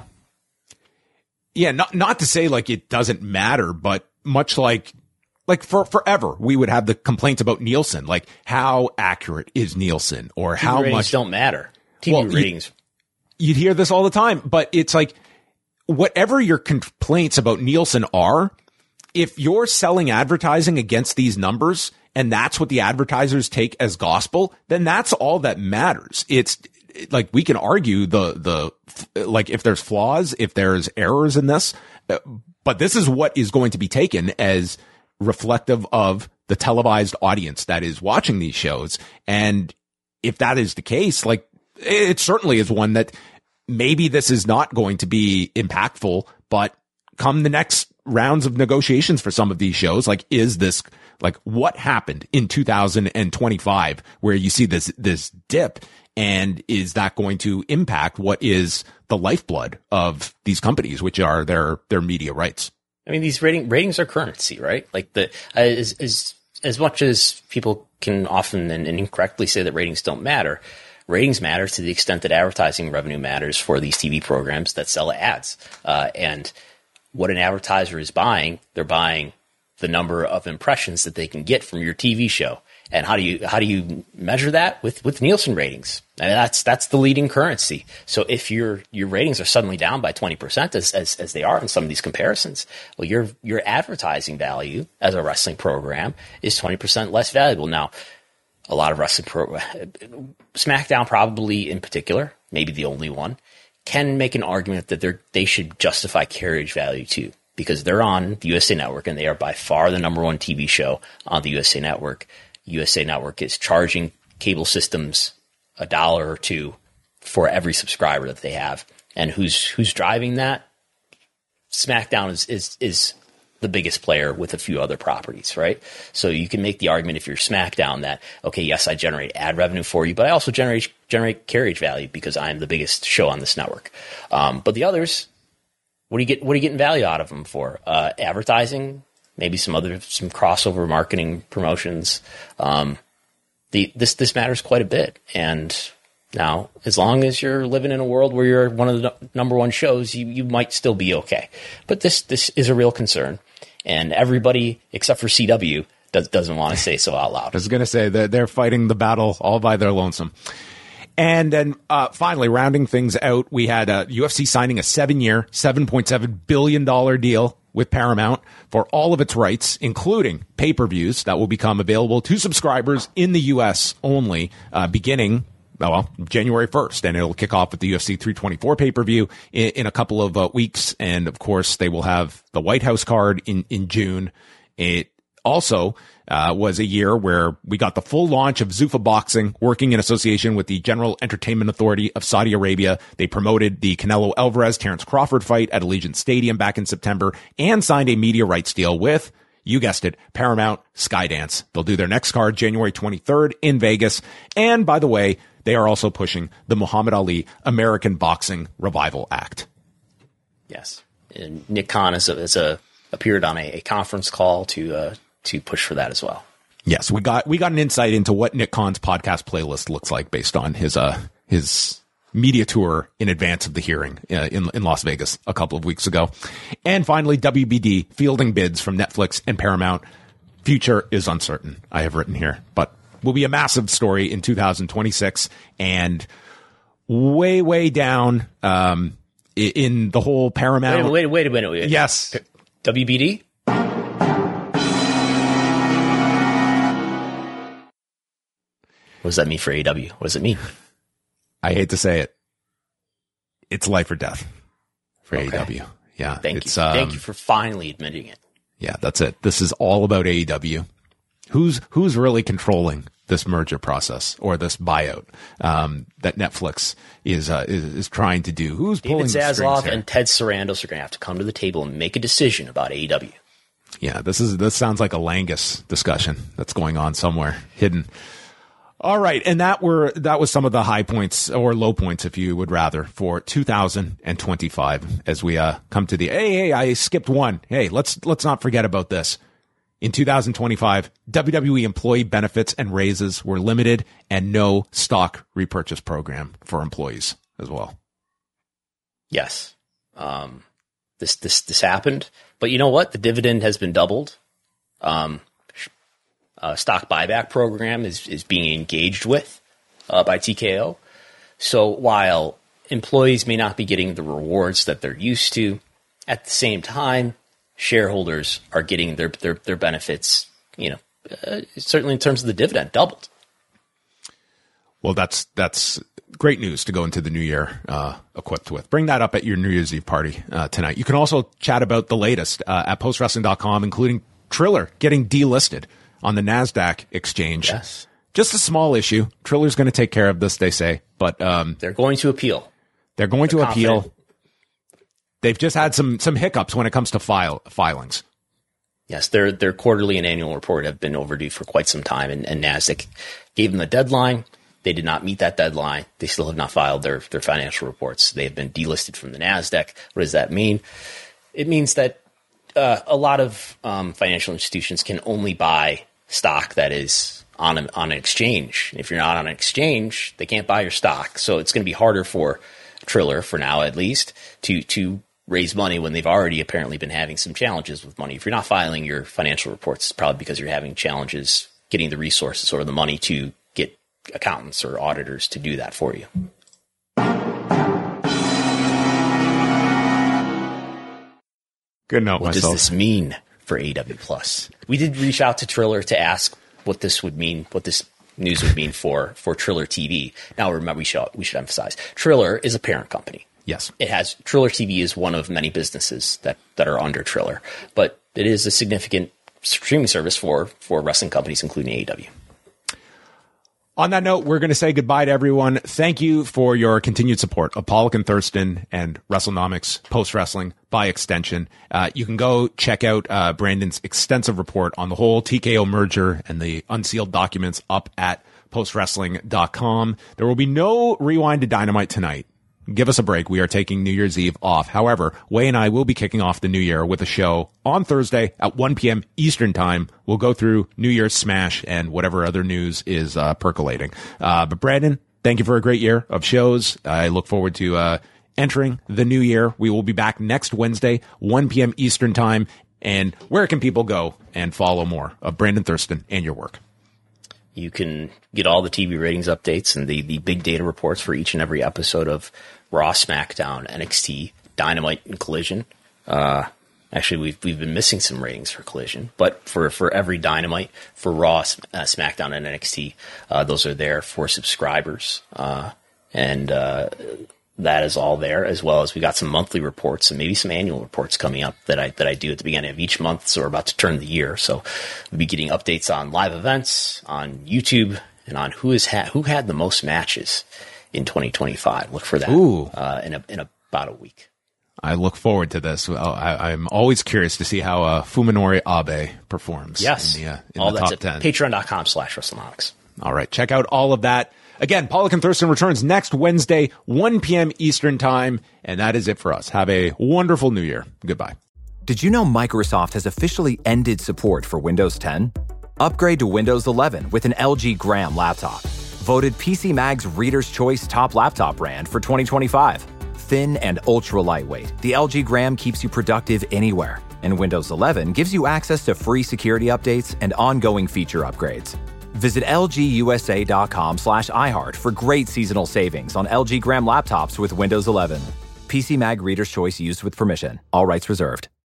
Yeah, not to say like it doesn't matter, but much like for forever we would have the complaints about Nielsen, like how accurate is Nielsen, or TV how ratings much don't matter. TV ratings. You'd hear this all the time, but it's like whatever your complaints about Nielsen are, if you're selling advertising against these numbers and that's what the advertisers take as gospel, then that's all that matters. It's like we can argue the like if there's flaws, if there's errors in this, But this is what is going to be taken as reflective of the televised audience that is watching these shows. And if that is the case, like, it certainly is one that maybe this is not going to be impactful, but come the next rounds of negotiations for some of these shows, like, is this, like, what happened in 2025 where you see this dip, and is that going to impact what is the lifeblood of these companies, which are their media rights? I mean, these ratings are currency, right? Like, as much as people can often and incorrectly say that ratings don't matter, ratings matter to the extent that advertising revenue matters for these TV programs that sell ads. And what an advertiser is buying, they're buying the number of impressions that they can get from your TV show. And how do you measure that? With Nielsen ratings? And that's the leading currency. So if your ratings are suddenly down by 20%, as they are in some of these comparisons, well, your advertising value as a wrestling program is 20% less valuable. Now, a lot of wrestling SmackDown probably in particular, maybe the only one, can make an argument that they should justify carriage value too, because they're on the USA Network and they are by far the number one TV show on the USA Network. USA Network is charging cable systems $1 or $2 for every subscriber that they have. And who's driving that? SmackDown is the biggest player with a few other properties, right? So you can make the argument if you're SmackDown that, okay, yes, I generate ad revenue for you, but I also generate carriage value because I'm the biggest show on this network. But the others, what are you getting value out of them for? Advertising, maybe some crossover marketing promotions. This matters quite a bit. And now, as long as you're living in a world where you're one of the number one shows, you might still be okay. But this is a real concern. And everybody except for CW doesn't want to say so out loud. I was going to say that they're fighting the battle all by their lonesome. And then finally, rounding things out, we had UFC signing a 7-year, $7.7 billion deal with Paramount for all of its rights, including pay-per-views that will become available to subscribers in the U.S. only, beginning January 1st. And it'll kick off with the UFC 324 pay-per-view in a couple of weeks. And of course, they will have the White House card in June. It also was a year where we got the full launch of Zuffa Boxing, working in association with the General Entertainment Authority of Saudi Arabia. They promoted the Canelo Alvarez-Terrence Crawford fight at Allegiant Stadium back in September and signed a media rights deal with, you guessed it, Paramount Skydance. They'll do their next card January 23rd in Vegas. And by the way, they are also pushing the Muhammad Ali American Boxing Revival Act. Yes. And Nick Khan has appeared on a conference call to push for that as well. Yes, we got an insight into what Nick Khan's podcast playlist looks like based on his media tour in advance of the hearing in Las Vegas a couple of weeks ago. And finally, WBD fielding bids from Netflix and Paramount. Future is uncertain, I have written here, but will be a massive story in 2026 and way down in the whole Paramount. Wait a minute. Yes. WBD? What does that mean for AEW? What does it mean? I hate to say it. It's life or death for AEW. Yeah. Thank you. Thank you for finally admitting it. Yeah, that's it. This is all about AEW. Who's really controlling this merger process or this buyout that Netflix is trying to do? Who's pulling David the strings Zaslav here? and Ted Sarandos are going to have to come to the table and make a decision about AEW. Yeah, this sounds like a Langus discussion that's going on somewhere hidden. All right, and that was some of the high points or low points, if you would rather, for 2025. As we come to the I skipped one. Hey, let's not forget about this. In 2025, WWE employee benefits and raises were limited, and no stock repurchase program for employees as well. Yes, this happened, but you know what? The dividend has been doubled. Stock buyback program is being engaged with by TKO. So while employees may not be getting the rewards that they're used to, at the same time, shareholders are getting their benefits, certainly in terms of the dividend, doubled. Well, that's great news to go into the new year equipped with. Bring that up at your New Year's Eve party tonight. You can also chat about the latest at postwrestling.com, including Triller getting delisted on the NASDAQ exchange. Yes. Just a small issue. Triller's going to take care of this, they say. But they're going to appeal. They're appeal. They've just had some hiccups when it comes to filings. Yes, their quarterly and annual report have been overdue for quite some time, and NASDAQ gave them a deadline. They did not meet that deadline. They still have not filed their financial reports. They have been delisted from the NASDAQ. What does that mean? It means that a lot of financial institutions can only buy stock that is on an exchange. If you're not on an exchange, they can't buy your stock. So it's going to be harder for Triller, for now at least, to raise money when they've already apparently been having some challenges with money. If you're not filing your financial reports, it's probably because you're having challenges getting the resources or the money to get accountants or auditors to do that for you. Good note, What myself. does this mean for AW+? We did reach out to Triller to ask what this would mean, what this news would mean for Triller TV. Now, remember, we should emphasize, Triller is a parent company. Yes. Triller TV is one of many businesses that are under Triller, but it is a significant streaming service for wrestling companies, including AEW. On that note, we're going to say goodbye to everyone. Thank you for your continued support of Pollock and Thurston and WrestleNomics, Post Wrestling by extension. You can go check out Brandon's extensive report on the whole TKO merger and the unsealed documents up at postwrestling.com. There will be no Rewind to Dynamite tonight. Give us a break. We are taking New Year's Eve off. However, Wai and I will be kicking off the new year with a show on Thursday at 1 p.m. Eastern time. We'll go through New Year's Smash and whatever other news is percolating. But Brandon, thank you for a great year of shows. I look forward to entering the new year. We will be back next Wednesday, 1 p.m. Eastern time. And where can people go and follow more of Brandon Thurston and your work? You can get all the TV ratings updates and the big data reports for each and every episode of Raw, SmackDown, NXT, Dynamite, and Collision. Actually, we've been missing some ratings for Collision, but for every Dynamite, for Raw, SmackDown, and NXT, those are there for subscribers. And that is all there, as well as we got some monthly reports and maybe some annual reports coming up that I do at the beginning of each month. So we're about to turn the year. So we'll be getting updates on live events, on YouTube, and on who had the most matches in 2025. Look for that in about a week. I look forward to this. I'm always curious to see how Fuminori Abe performs. Yes. In all the that's top 10. At patreon.com/WrestleNomics. All right. Check out all of that. Again, Pollock and Thurston returns next Wednesday, 1 p.m. Eastern time. And that is it for us. Have a wonderful new year. Goodbye. Did you know Microsoft has officially ended support for Windows 10? Upgrade to Windows 11 with an LG Gram laptop. Voted PC Mag's Reader's Choice Top Laptop Brand for 2025. Thin and ultra lightweight, the LG Gram keeps you productive anywhere. And Windows 11 gives you access to free security updates and ongoing feature upgrades. Visit lgusa.com/iHeart for great seasonal savings on LG Gram laptops with Windows 11. PC Mag Reader's Choice used with permission. All rights reserved.